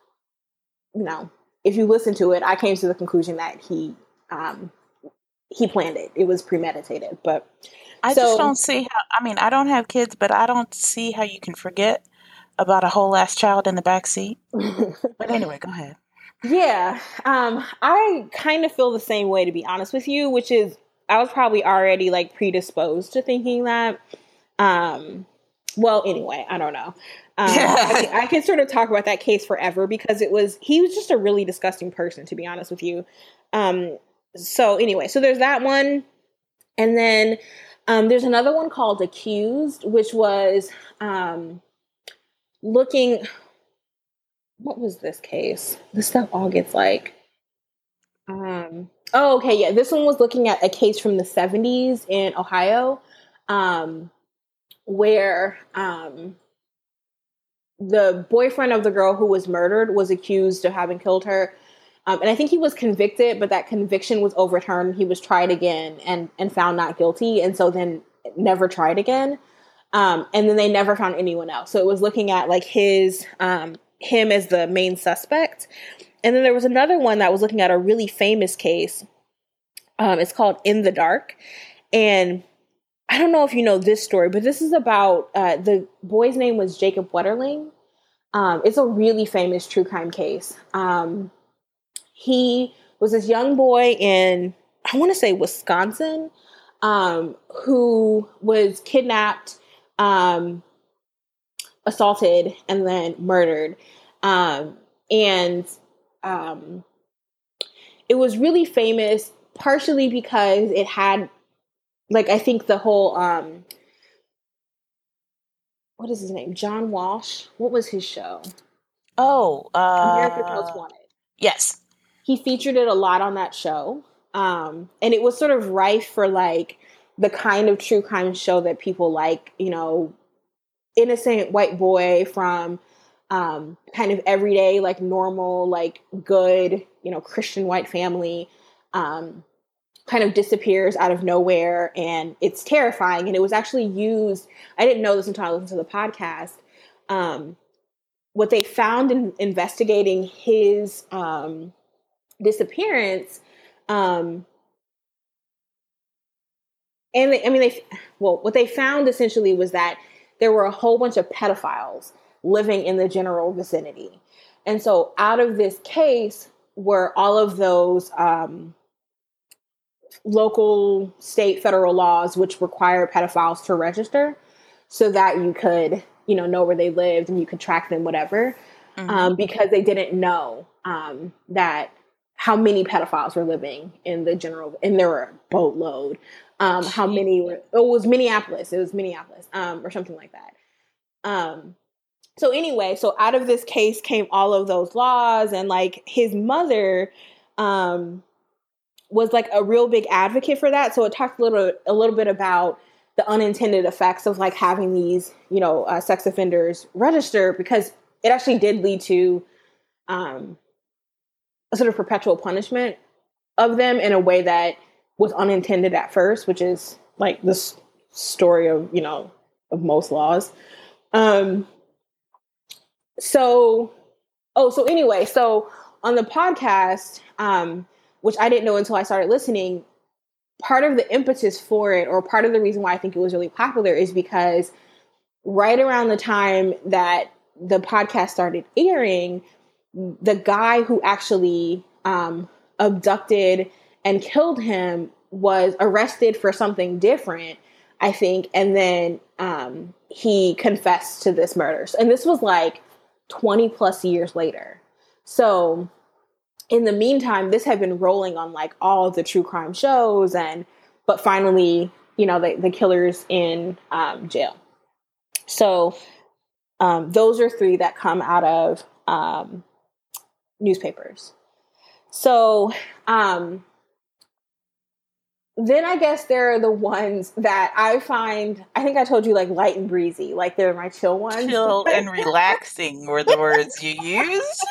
if you listen to it, I came to the conclusion that he planned it. It was premeditated, but I just don't see how, I mean, I don't have kids, but I don't see how you can forget about a whole ass child in the back seat. But anyway, go ahead. Yeah. I kind of feel the same way, to be honest with you, which is I was probably already like predisposed to thinking that. Well, anyway, I don't know. I can sort of talk about that case forever because he was just a really disgusting person, to be honest with you. So anyway, so there's that one. And then there's another one called Accused, which was looking... What was this case? This stuff all gets like... Oh, okay, yeah. This one was looking at a case from the 70s in Ohio where the boyfriend of the girl who was murdered was accused of having killed her. And I think he was convicted, but that conviction was overturned. He was tried again and found not guilty, and so then never tried again. And then they never found anyone else. So it was looking at like him as the main suspect. And then there was another one that was looking at a really famous case. It's called In the Dark. And I don't know if you know this story, but this is about the boy's name was Jacob Wetterling. It's a really famous true crime case. He was this young boy in, I want to say, Wisconsin, who was kidnapped, assaulted, and then murdered. And it was really famous partially because it had, like, I think the whole, what is his name? John Walsh. What was his show? Oh, America's Most Wanted. Yes. He featured it a lot on that show. And it was sort of rife for like the kind of true crime show that people like, you know, innocent white boy from kind of everyday, like normal, like good, Christian white family, kind of disappears out of nowhere, and it's terrifying. And it was actually used, I didn't know this until I listened to the podcast, what they found in investigating his disappearance, what they found essentially was that there were a whole bunch of pedophiles living in the general vicinity. And so out of this case were all of those local, state, federal laws which require pedophiles to register so that you could, know where they lived and you could track them, whatever, because they didn't know that how many pedophiles were living in the general, and there were a boatload. How many were, it was Minneapolis, or something like that. So anyway, so out of this case came all of those laws, and like his mother was like a real big advocate for that. So it talked a little bit about the unintended effects of like having these, sex offenders register, because it actually did lead to a sort of perpetual punishment of them in a way that was unintended at first, which is like this story of, of most laws. So anyway, so on the podcast, which I didn't know until I started listening, part of the impetus for it, or part of the reason why I think it was really popular, is because right around the time that the podcast started airing, the guy who actually abducted and killed him was arrested for something different, I think, and then he confessed to this murder. And this was like 20 plus years later. So in the meantime, this had been rolling on like all of the true crime shows, but finally, the killer's in jail. So those are three that come out of newspapers. So then I guess there are the ones that I find, I think I told you, like light and breezy, like they're my chill ones. Chill and relaxing were the words you used.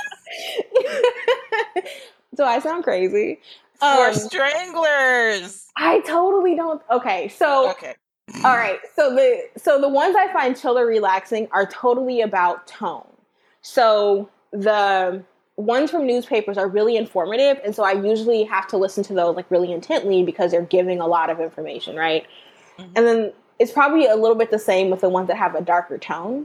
Do I sound crazy? For stranglers. I totally don't. Okay. All right. So the ones I find chill or relaxing are totally about tone. So the ones from newspapers are really informative, and so I usually have to listen to those like really intently because they're giving a lot of information, right? Mm-hmm. And then it's probably a little bit the same with the ones that have a darker tone,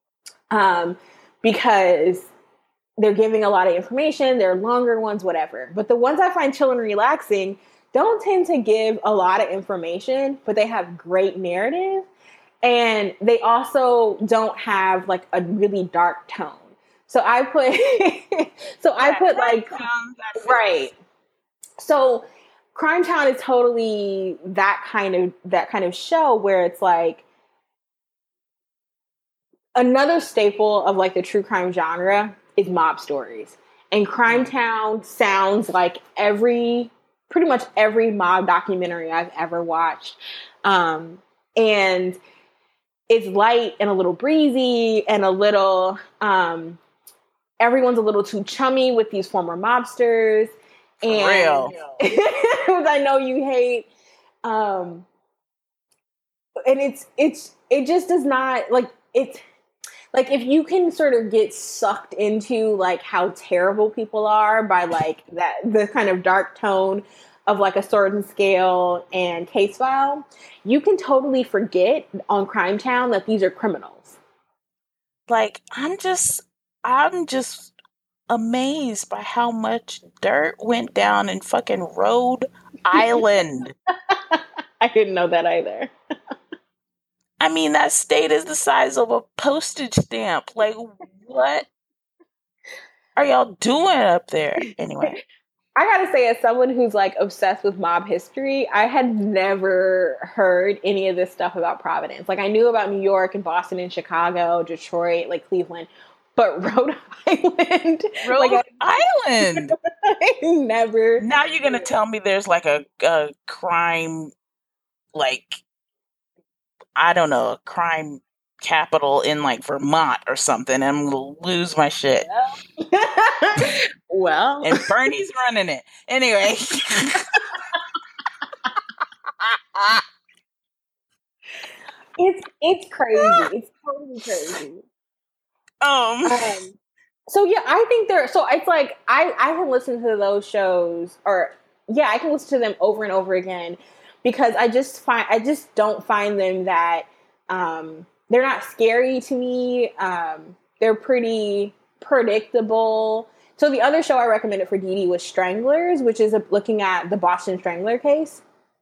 because they're giving a lot of information, they're longer ones, whatever. But the ones I find chill and relaxing don't tend to give a lot of information, but they have great narrative, and they also don't have like a really dark tone. So I put, right. So Crime Town is totally that kind of show where it's like another staple of like the true crime genre is mob stories. And Crime Town sounds like pretty much every mob documentary I've ever watched. And it's light and a little breezy and a little, everyone's a little too chummy with these former mobsters. For real. Which I know you hate. And it just does not, like, it's like, if you can sort of get sucked into like how terrible people are by like the kind of dark tone of like a Sword and Scale and Case File, you can totally forget on Crime Town that these are criminals. Like, I'm just amazed by how much dirt went down in fucking Rhode Island. I didn't know that either. I mean, that state is the size of a postage stamp. Like, what are y'all doing up there? Anyway. I gotta say, as someone who's like obsessed with mob history, I had never heard any of this stuff about Providence. Like, I knew about New York and Boston and Chicago, Detroit, like Cleveland, but Rhode Island. Island. I never. Now you're gonna tell me there's like a crime, like, I don't know, a crime capital in like Vermont or something. And I'm gonna lose my shit. Well, and Bernie's running it anyway. it's crazy. It's totally crazy. So yeah, I think so it's like I can listen to those shows, or yeah, I can listen to them over and over again, because I just don't find them that they're not scary to me. They're pretty predictable. So the other show I recommended for Dee Dee was Stranglers, which is looking at the Boston Strangler case.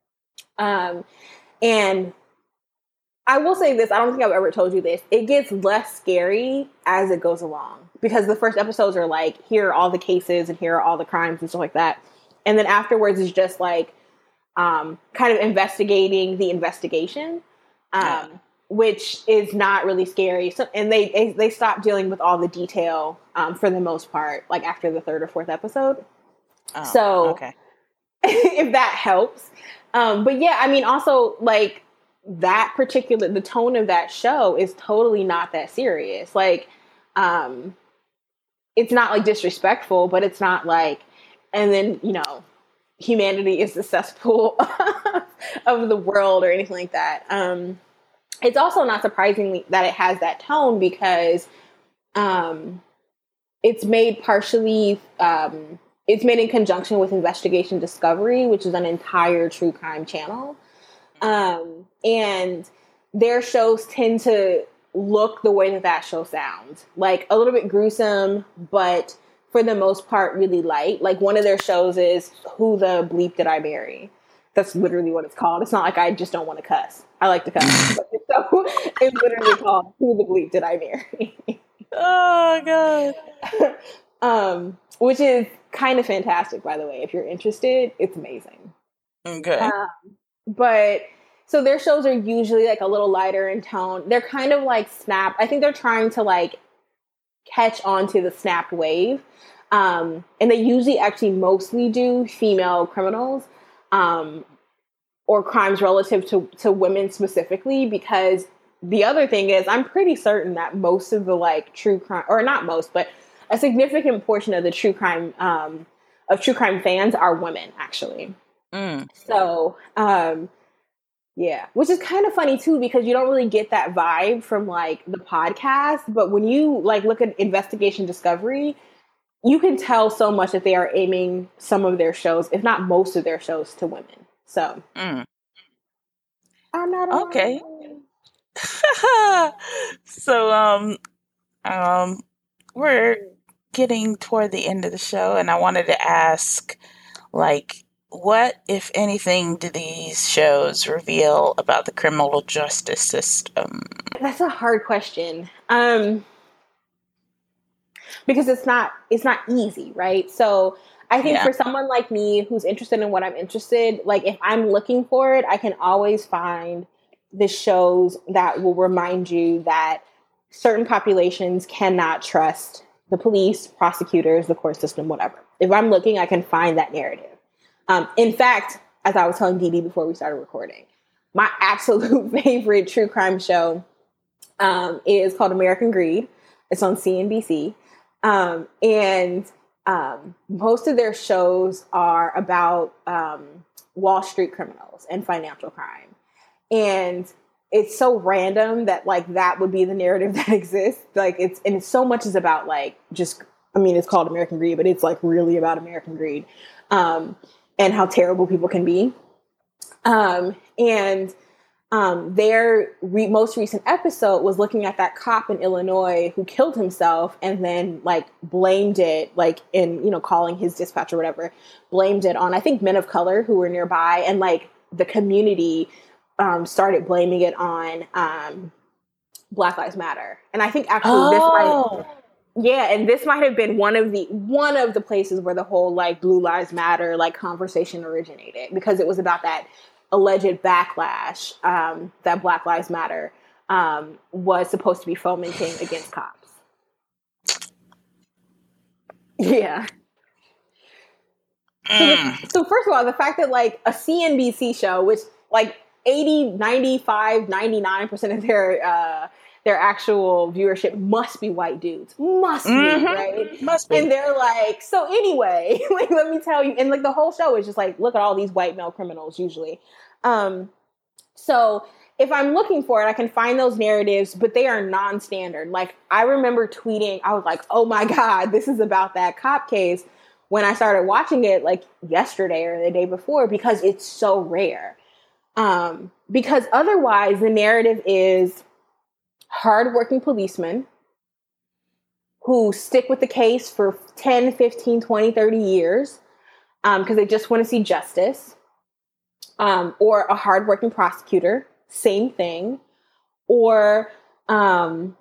And I will say this, I don't think I've ever told you this. It gets less scary as it goes along, because the first episodes are like, here are all the cases and here are all the crimes and stuff like that. And then afterwards is just like kind of investigating the investigation, which is not really scary. So, and they stop dealing with all the detail for the most part, like after the third or fourth episode. So okay. If that helps. But yeah, I mean, also like, the tone of that show is totally not that serious. Like, it's not like disrespectful, but it's not like, and then, humanity is the cesspool of the world or anything like that. It's also not surprising that it has that tone, because it's made partially, it's made in conjunction with Investigation Discovery, which is an entire true crime channel. And their shows tend to look the way that show sounds, like a little bit gruesome, but for the most part, really light. Like one of their shows is Who the Bleep Did I Marry? That's literally what it's called. It's not like I just don't want to cuss. I like to cuss. But it's literally called Who the Bleep Did I Marry? Oh, God. Which is kind of fantastic, by the way. If you're interested, it's amazing. Okay. But so their shows are usually like a little lighter in tone. They're kind of like Snap. I think they're trying to like catch on to the Snapped wave. And they usually actually mostly do female criminals, or crimes relative to women specifically, because the other thing is, I'm pretty certain that most of the like true crime, or not most, but a significant portion of the true crime fans are women, actually. So, yeah, which is kind of funny too, because you don't really get that vibe from like the podcast, but when you like look at Investigation Discovery, you can tell so much that they are aiming some of their shows, if not most of their shows, to women. So, I'm not okay. So, we're getting toward the end of the show, and I wanted to ask, like, what, if anything, do these shows reveal about the criminal justice system? That's a hard question. Because it's not easy, right? So I think for someone like me who's interested in what I'm interested, like if I'm looking for it, I can always find the shows that will remind you that certain populations cannot trust the police, prosecutors, the court system, whatever. If I'm looking, I can find that narrative. In fact, as I was telling Dee Dee before we started recording, my absolute favorite true crime show is called American Greed. It's on CNBC. And most of their shows are about Wall Street criminals and financial crime. And it's so random that like that would be the narrative that exists. Like it's so much is about like just, I mean, it's called American Greed, but it's like really about American greed and how terrible people can be. Their most recent episode was looking at that cop in Illinois who killed himself and then like blamed it, like in, calling his dispatch or whatever, blamed it on, I think, men of color who were nearby, and like the community started blaming it on Black Lives Matter. And I think actually this might have been one of the places where the whole like Blue Lives Matter like conversation originated, because it was about that alleged backlash that Black Lives Matter was supposed to be fomenting against cops. Yeah. So first of all, the fact that like a CNBC show, which like 80, 95, 99% of their actual viewership must be white dudes. Must be, right? Must be. And they're like, so anyway, like, let me tell you. And like the whole show is just like, look at all these white male criminals usually. So if I'm looking for it, I can find those narratives, but they are non-standard. Like, I remember tweeting, I was like, oh my God, this is about that cop case when I started watching it like yesterday or the day before, because it's so rare. Because otherwise the narrative is hardworking policemen who stick with the case for 10, 15, 20, 30 years because they just want to see justice. Or a hardworking prosecutor, same thing. Or how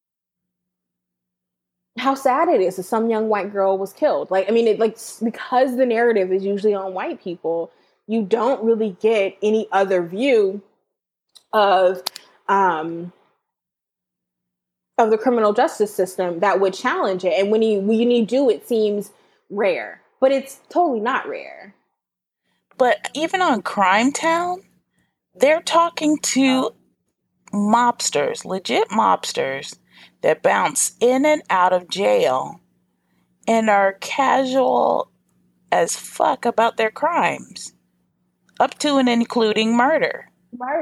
sad it is that some young white girl was killed. Like, I mean, because the narrative is usually on white people, you don't really get any other view of the criminal justice system that would challenge it. And when you do, it seems rare, but it's totally not rare. But even on Crime Town, they're talking to mobsters, legit mobsters, that bounce in and out of jail and are casual as fuck about their crimes, up to and including murder.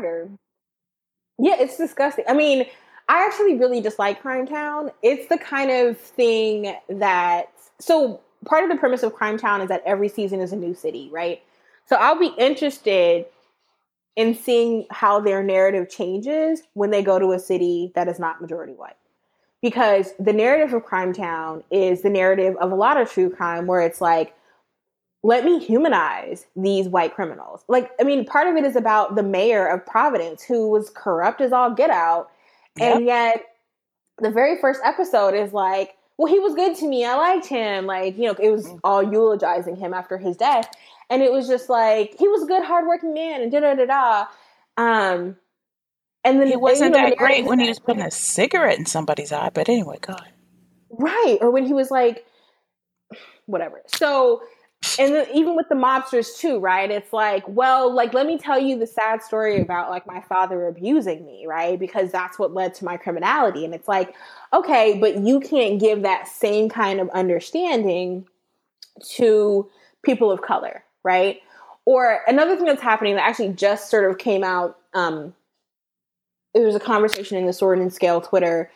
Yeah, it's disgusting. I mean, I actually really dislike Crime Town. It's the kind of thing that... So part of the premise of Crime Town is that every season is a new city, right? So I'll be interested in seeing how their narrative changes when they go to a city that is not majority white. Because the narrative of Crime Town is the narrative of a lot of true crime where it's like, let me humanize these white criminals. Like, I mean, part of it is about the mayor of Providence who was corrupt as all get out. Yep. And yet the very first episode is like, well, he was good to me. I liked him. Like, it was all eulogizing him after his death. And it was just like, he was a good, hardworking man and da-da-da-da. And then he wasn't that great when he was putting a cigarette in somebody's eye. But anyway, God. Right. Or when he was like, whatever. So, and then even with the mobsters too, right? It's like, well, like, let me tell you the sad story about like my father abusing me, right? Because that's what led to my criminality. And it's like, okay, but you can't give that same kind of understanding to people of color, right? Or another thing that's happening that actually just sort of came out, it was a conversation in the Sword and Scale Twitter.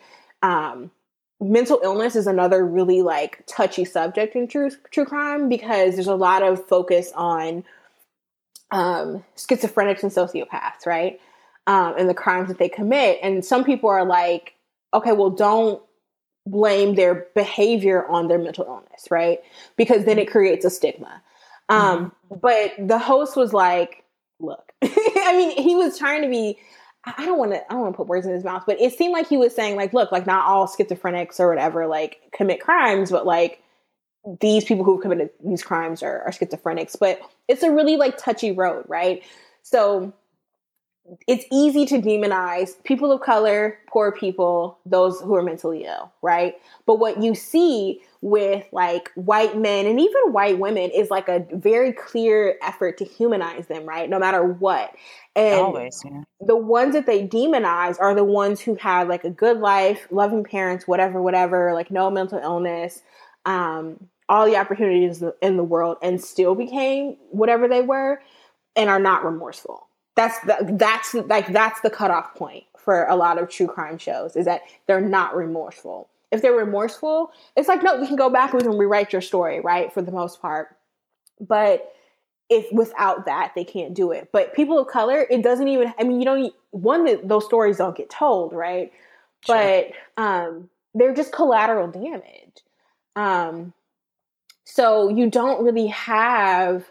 Mental illness is another really like touchy subject in true crime because there's a lot of focus on schizophrenics and sociopaths, right? And the crimes that they commit. And some people are like, okay, well, don't blame their behavior on their mental illness, right? Because then it creates a stigma. But the host was like, look, I mean, he was trying to be, I don't want to put words in his mouth, but it seemed like he was saying like, look, like not all schizophrenics or whatever, like commit crimes, but like these people who've committed these crimes are schizophrenics, but it's a really like touchy road, right? So it's easy to demonize people of color, poor people, those who are mentally ill, right? But what you see with like white men and even white women is like a very clear effort to humanize them, right? No matter what. And always, yeah. The ones that they demonize are the ones who had like a good life, loving parents, whatever, like no mental illness, all the opportunities in the world, and still became whatever they were and are not remorseful. That's the cutoff point for a lot of true crime shows, is that they're not remorseful. If they're remorseful, it's like, no, we can go back and we can rewrite your story, right? For the most part. But if without that, they can't do it. But people of color, it doesn't even, I mean, those stories don't get told, right? Sure. But they're just collateral damage. So you don't really have,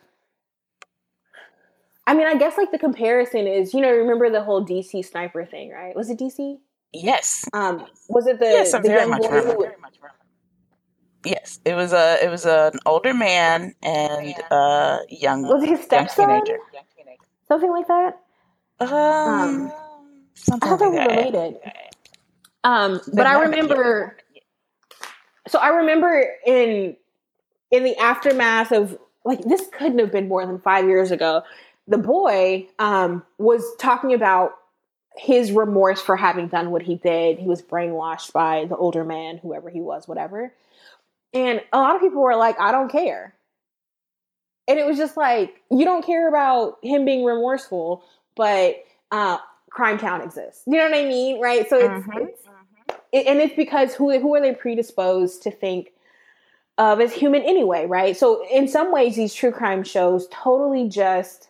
I mean, I guess like the comparison is, remember the whole DC sniper thing, right? Was it DC? Yes. Was it the young boy? Very much remember. Yes, it was an older man and a young teenager. Something like that. Something I thought like they were that. related. But I remember. So I remember in the aftermath of, like, this couldn't have been more than 5 years ago. The boy was talking about his remorse for having done what he did. He was brainwashed by the older man, whoever he was, whatever. And a lot of people were like, I don't care. And it was just like, you don't care about him being remorseful, but Crime Town exists. You know what I mean? Right? So it's because who are they predisposed to think of as human anyway, right? So in some ways, these true crime shows totally just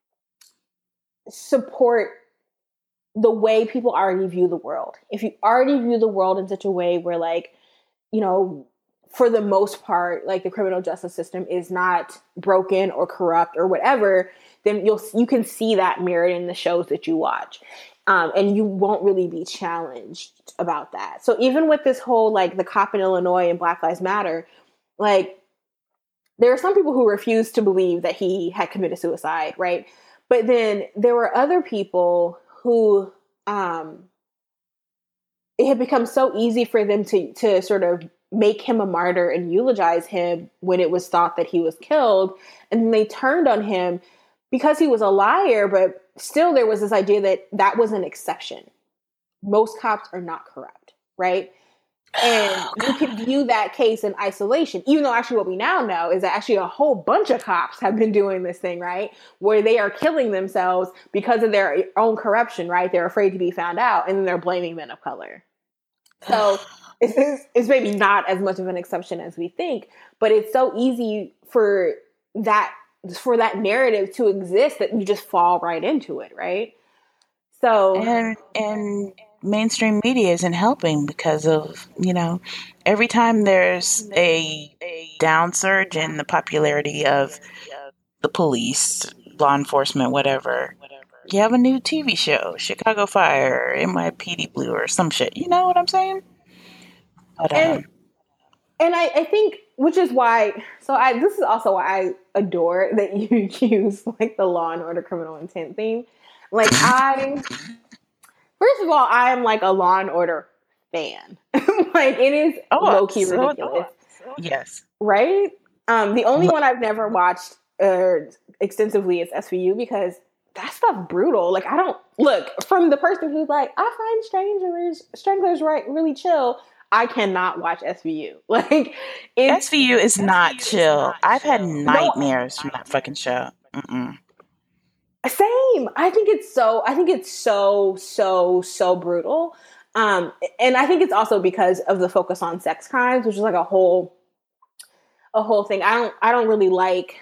support the way people already view the world. If you already view the world in such a way where, like, you know, for the most part, like, the criminal justice system is not broken or corrupt or whatever, then you can see that mirrored in the shows that you watch. And you won't really be challenged about that. So even with this whole, like, the cop in Illinois and Black Lives Matter, like, there are some people who refuse to believe that he had committed suicide, right? But then there were other people who it had become so easy for them to sort of make him a martyr and eulogize him when it was thought that he was killed. And then they turned on him because he was a liar, but still there was this idea that that was an exception. Most cops are not corrupt, right? And you can view that case in isolation, even though actually what we now know is that actually a whole bunch of cops have been doing this thing, right? Where they are killing themselves because of their own corruption, right? They're afraid to be found out, and then they're blaming men of color. So it's maybe not as much of an exception as we think, but it's so easy for that narrative to exist that you just fall right into it, right? So and mainstream media isn't helping because of, you know, every time there's a downsurge in the popularity of the police, law enforcement, whatever, you have a new TV show, Chicago Fire, NYPD Blue, or some shit. You know what I'm saying? But, and I think, which is why, this is also why I adore that you use, like, the Law and Order Criminal Intent theme. Like, first of all, I am, like, a Law and Order fan. Like, it is low-key ridiculous. Yes. Right? The only one I've never watched extensively is SVU, because that stuff brutal. Like, I don't, look, from the person who's like, I find Stranglers really chill, I cannot watch SVU. Like, SVU is not chill. I've had nightmares from that fucking show. Mm-mm. Same. I think it's so brutal. And I think it's also because of the focus on sex crimes, which is like a whole thing. I don't really like,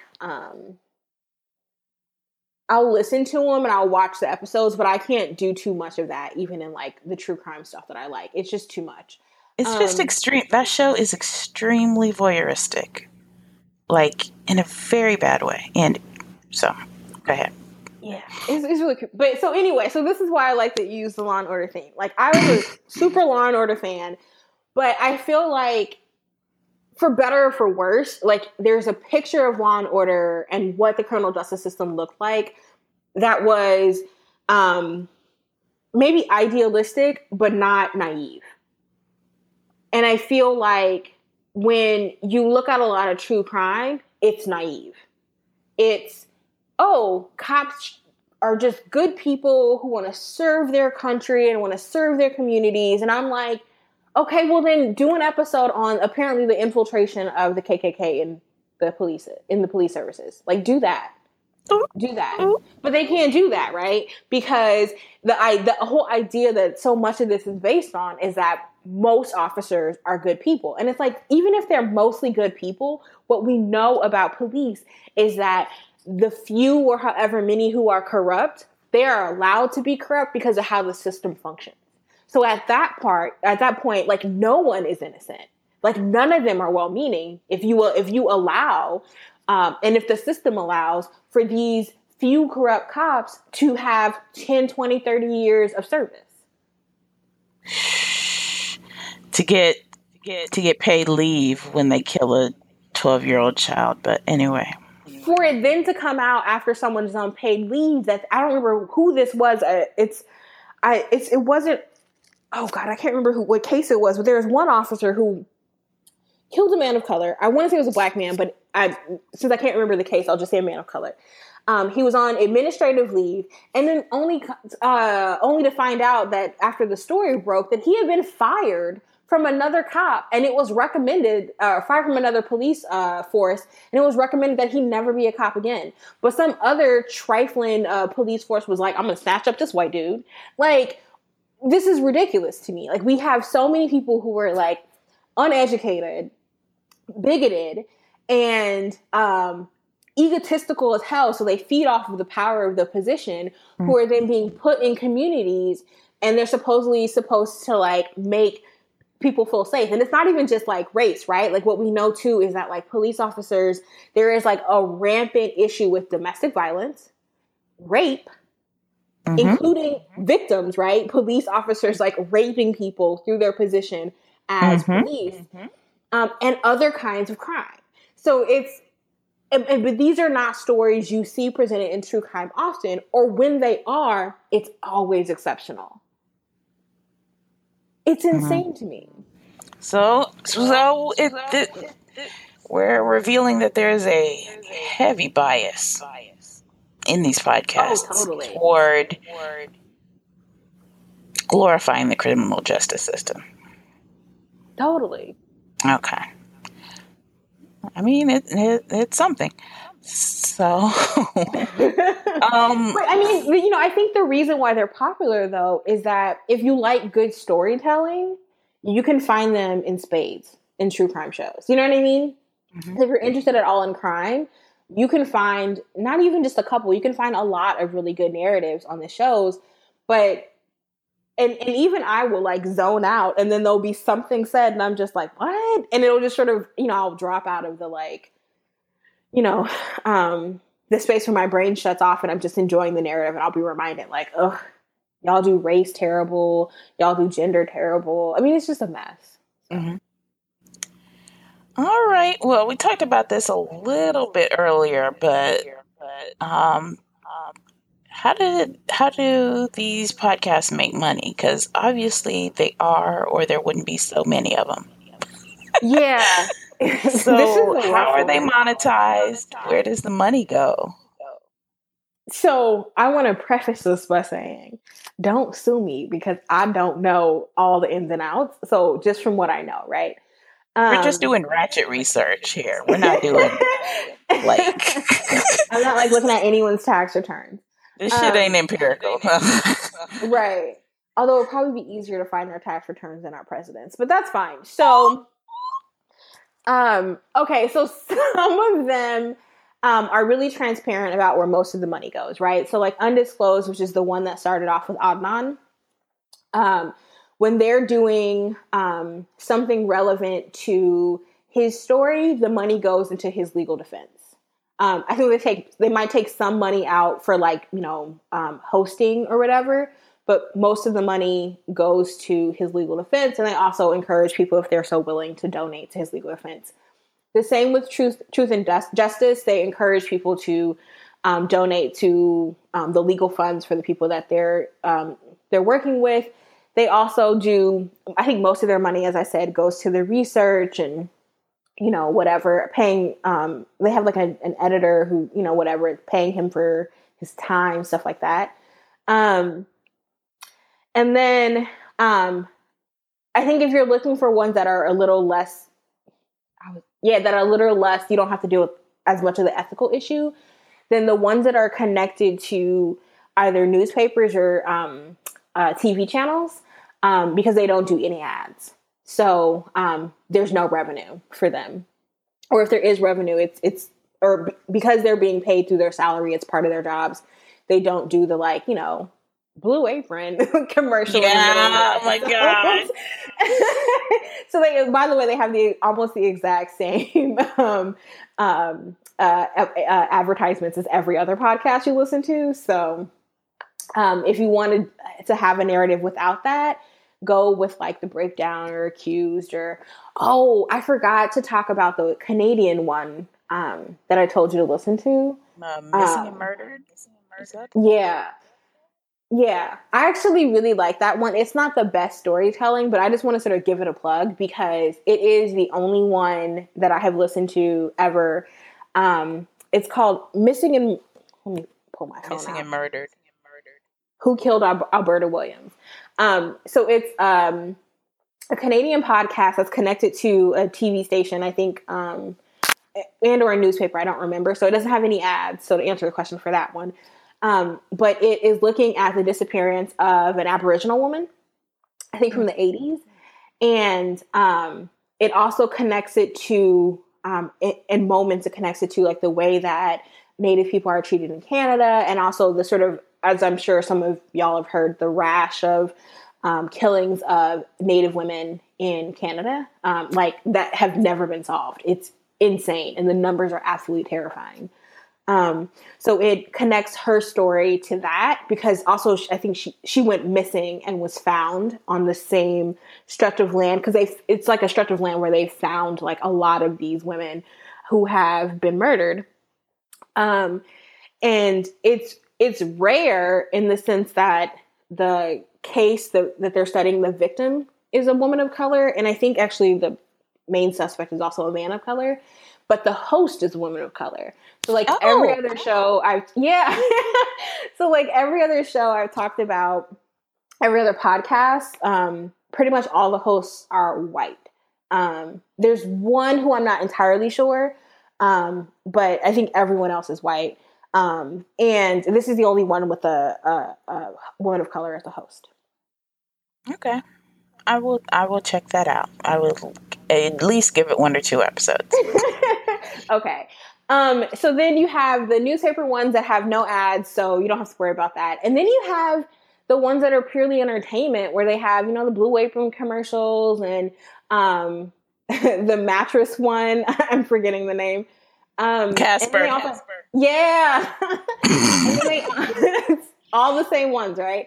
I'll listen to them and I'll watch the episodes, but I can't do too much of that, even in, like, the true crime stuff that I like. It's just too much. It's just extreme. That show is extremely voyeuristic, like, in a very bad way. And so, go ahead. Yeah, it's really cool. But so anyway, so this is why I like to use the Law and Order thing. Like, I was a super Law and Order fan, but I feel like, for better or for worse, like, there's a picture of Law and Order and what the criminal justice system looked like that was maybe idealistic, but not naive. And I feel like when you look at a lot of true crime, it's naive. It's, oh, cops are just good people who want to serve their country and want to serve their communities. And I'm like, okay, well then do an episode on apparently the infiltration of the KKK in the police services. Like, do that. Do that. But they can't do that, right? Because the whole idea that so much of this is based on is that most officers are good people. And it's like, even if they're mostly good people, what we know about police is that the few or however many who are corrupt, they are allowed to be corrupt because of how the system functions. So at that point, like, no one is innocent. Like, none of them are well-meaning if you allow, and if the system allows for these few corrupt cops to have 10, 20, 30 years of service. To get paid leave when they kill a 12-year-old child. But anyway. For it then to come out after someone's on paid leave, that I don't remember who this was. It wasn't, oh God, I can't remember what case it was, but there was one officer who killed a man of color. I want to say it was a black man, but since I can't remember the case, I'll just say a man of color. He was on administrative leave, and then only to find out that after the story broke that he had been fired from another cop, and it was recommended, fired from another police force, and it was recommended that he never be a cop again. But some other trifling police force was like, I'm going to snatch up this white dude. Like, this is ridiculous to me. Like, we have so many people who were like uneducated, bigoted, and egotistical as hell, so they feed off of the power of the position, who are then being put in communities, and they're supposed to like make people feel safe. And it's not even just like race, right? Like, what we know too is that like police officers, there is like a rampant issue with domestic violence, rape, including victims, right? Police officers like raping people through their position as police, and other kinds of crime. So but these are not stories you see presented in true crime often, or when they are, it's always exceptional. It's insane to me. So we're revealing that there's a heavy bias in these podcasts toward glorifying the criminal justice system. Totally. Okay. I mean, it's something. So, but I mean, I think the reason why they're popular though is that if you like good storytelling, you can find them in spades in true crime shows. You know what I mean? If you're interested at all in crime, you can find not even just a couple, you can find a lot of really good narratives on the shows. But and even I will like zone out, and then there'll be something said and I'm just like, what? And it'll just sort of, I'll drop out of the like, the space where my brain shuts off and I'm just enjoying the narrative, and I'll be reminded like, ugh, y'all do race terrible. Y'all do gender terrible. I mean, it's just a mess. All right. Well, we talked about this a little bit earlier, but how do these podcasts make money? Because obviously they are, or there wouldn't be so many of them. Yeah. So how are they monetized? Where does the money go? So I want to preface this by saying, don't sue me because I don't know all the ins and outs. So just from what I know, right? We're just doing ratchet research here. We're not doing like I'm not like looking at anyone's tax returns. This shit ain't empirical. Right. Although it would probably be easier to find our tax returns than our presidents, but that's fine. So, okay. So some of them are really transparent about where most of the money goes, right? So like Undisclosed, which is the one that started off with Adnan, when they're doing something relevant to his story, the money goes into his legal defense. I think they might take some money out for like, hosting or whatever, but most of the money goes to his legal defense. And they also encourage people, if they're so willing, to donate to his legal defense. The same with Truth and Justice. They encourage people to donate to the legal funds for the people that they're working with. They also do, I think most of their money, as I said, goes to the research and, whatever, paying, they have like an editor who, whatever, paying him for his time, stuff like that. And then I think if you're looking for ones that are a little less, you don't have to deal with as much of the ethical issue, then the ones that are connected to either newspapers or TV channels, because they don't do any ads. So there's no revenue for them. Or if there is revenue, it's because they're being paid through their salary, it's part of their jobs. They don't do the Blue Apron commercial. Yeah, oh my God. So by the way, they have almost the exact same advertisements as every other podcast you listen to. So if you wanted to have a narrative without that, go with like the Breakdown or Accused I forgot to talk about the Canadian one that I told you to listen to. Missing and Murdered? Yeah. Yeah. I actually really like that one. It's not the best storytelling, but I just want to sort of give it a plug because it is the only one that I have listened to ever. It's called Missing and Let me pull my phone Missing out. and Murdered. Who Killed Alberta Williams? So it's a Canadian podcast that's connected to a TV station, I think, and or a newspaper. I don't remember. So it doesn't have any ads. So to answer the question for that one, but it is looking at the disappearance of an Aboriginal woman, I think from the 80s. And it also connects it to, in moments, it connects it to like the way that Native people are treated in Canada, and also the sort of, as I'm sure some of y'all have heard, the rash of killings of Native women in Canada, like that have never been solved. It's insane, and the numbers are absolutely terrifying. So it connects her story to that, because also I think she went missing and was found on the same stretch of land, because it's like a stretch of land where they found like a lot of these women who have been murdered. And it's rare in the sense that the case that they're studying, the victim is a woman of color, and I think actually the main suspect is also a man of color, but the host is a woman of color. So like every other show so like every other show I've talked about, every other podcast, pretty much all the hosts are white. There's one who I'm not entirely sure, but I think everyone else is white. And this is the only one with a woman of color as the host. Okay. I will check that out. I will at least give it 1 or 2 episodes. Okay. So then you have the newspaper ones that have no ads, so you don't have to worry about that. And then you have the ones that are purely entertainment, where they have, the Blue Apron commercials and the mattress one. I'm forgetting the name. Casper. Yeah. And then all the same ones, right?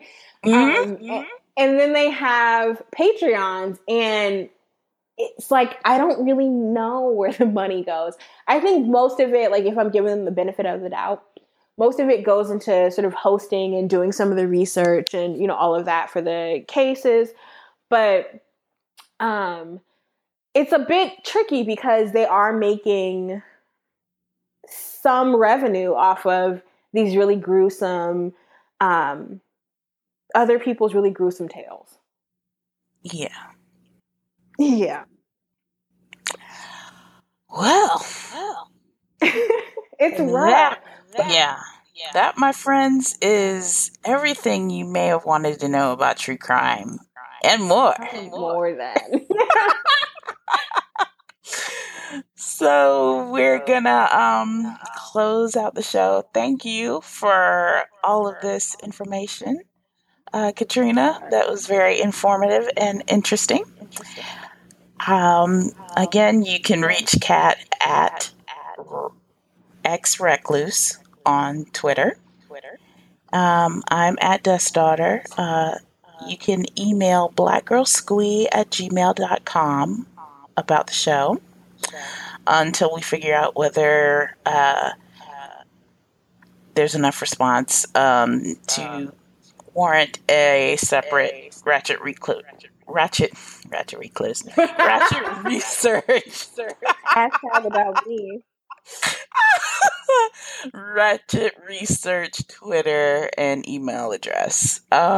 And then they have Patreons, and it's like, I don't really know where the money goes. I think most of it, like if I'm giving them the benefit of the doubt, most of it goes into sort of hosting and doing some of the research and, all of that for the cases. But it's a bit tricky because they are making some revenue off of these really gruesome, other people's really gruesome tales. Yeah. Yeah. Well. It's rough. Yeah. That, my friends, is everything you may have wanted to know about true crime and more. More than. So we're gonna close out the show. Thank you for all of this information, Katrina. That was very informative and interesting. Again, you can reach Kat at xrecluse on Twitter. I'm at Dust Daughter. You can email blackgirlsquee@gmail.com about the show until we figure out whether there's enough response to warrant a separate Ratchet Recluse. Ratchet Research. Hashtag about me. Ratchet Research Twitter and email address.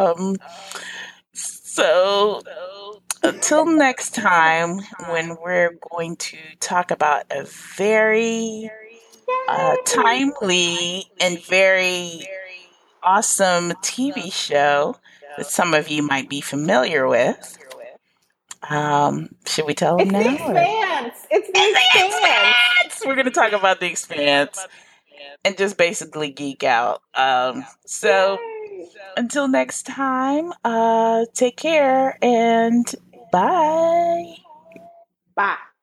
So until next time, when we're going to talk about a very timely and very awesome TV show that some of you might be familiar with. Should we tell them now? The Expanse. It's The Expanse. We're going to talk about The Expanse and just basically geek out. So until next time, take care and bye. Bye.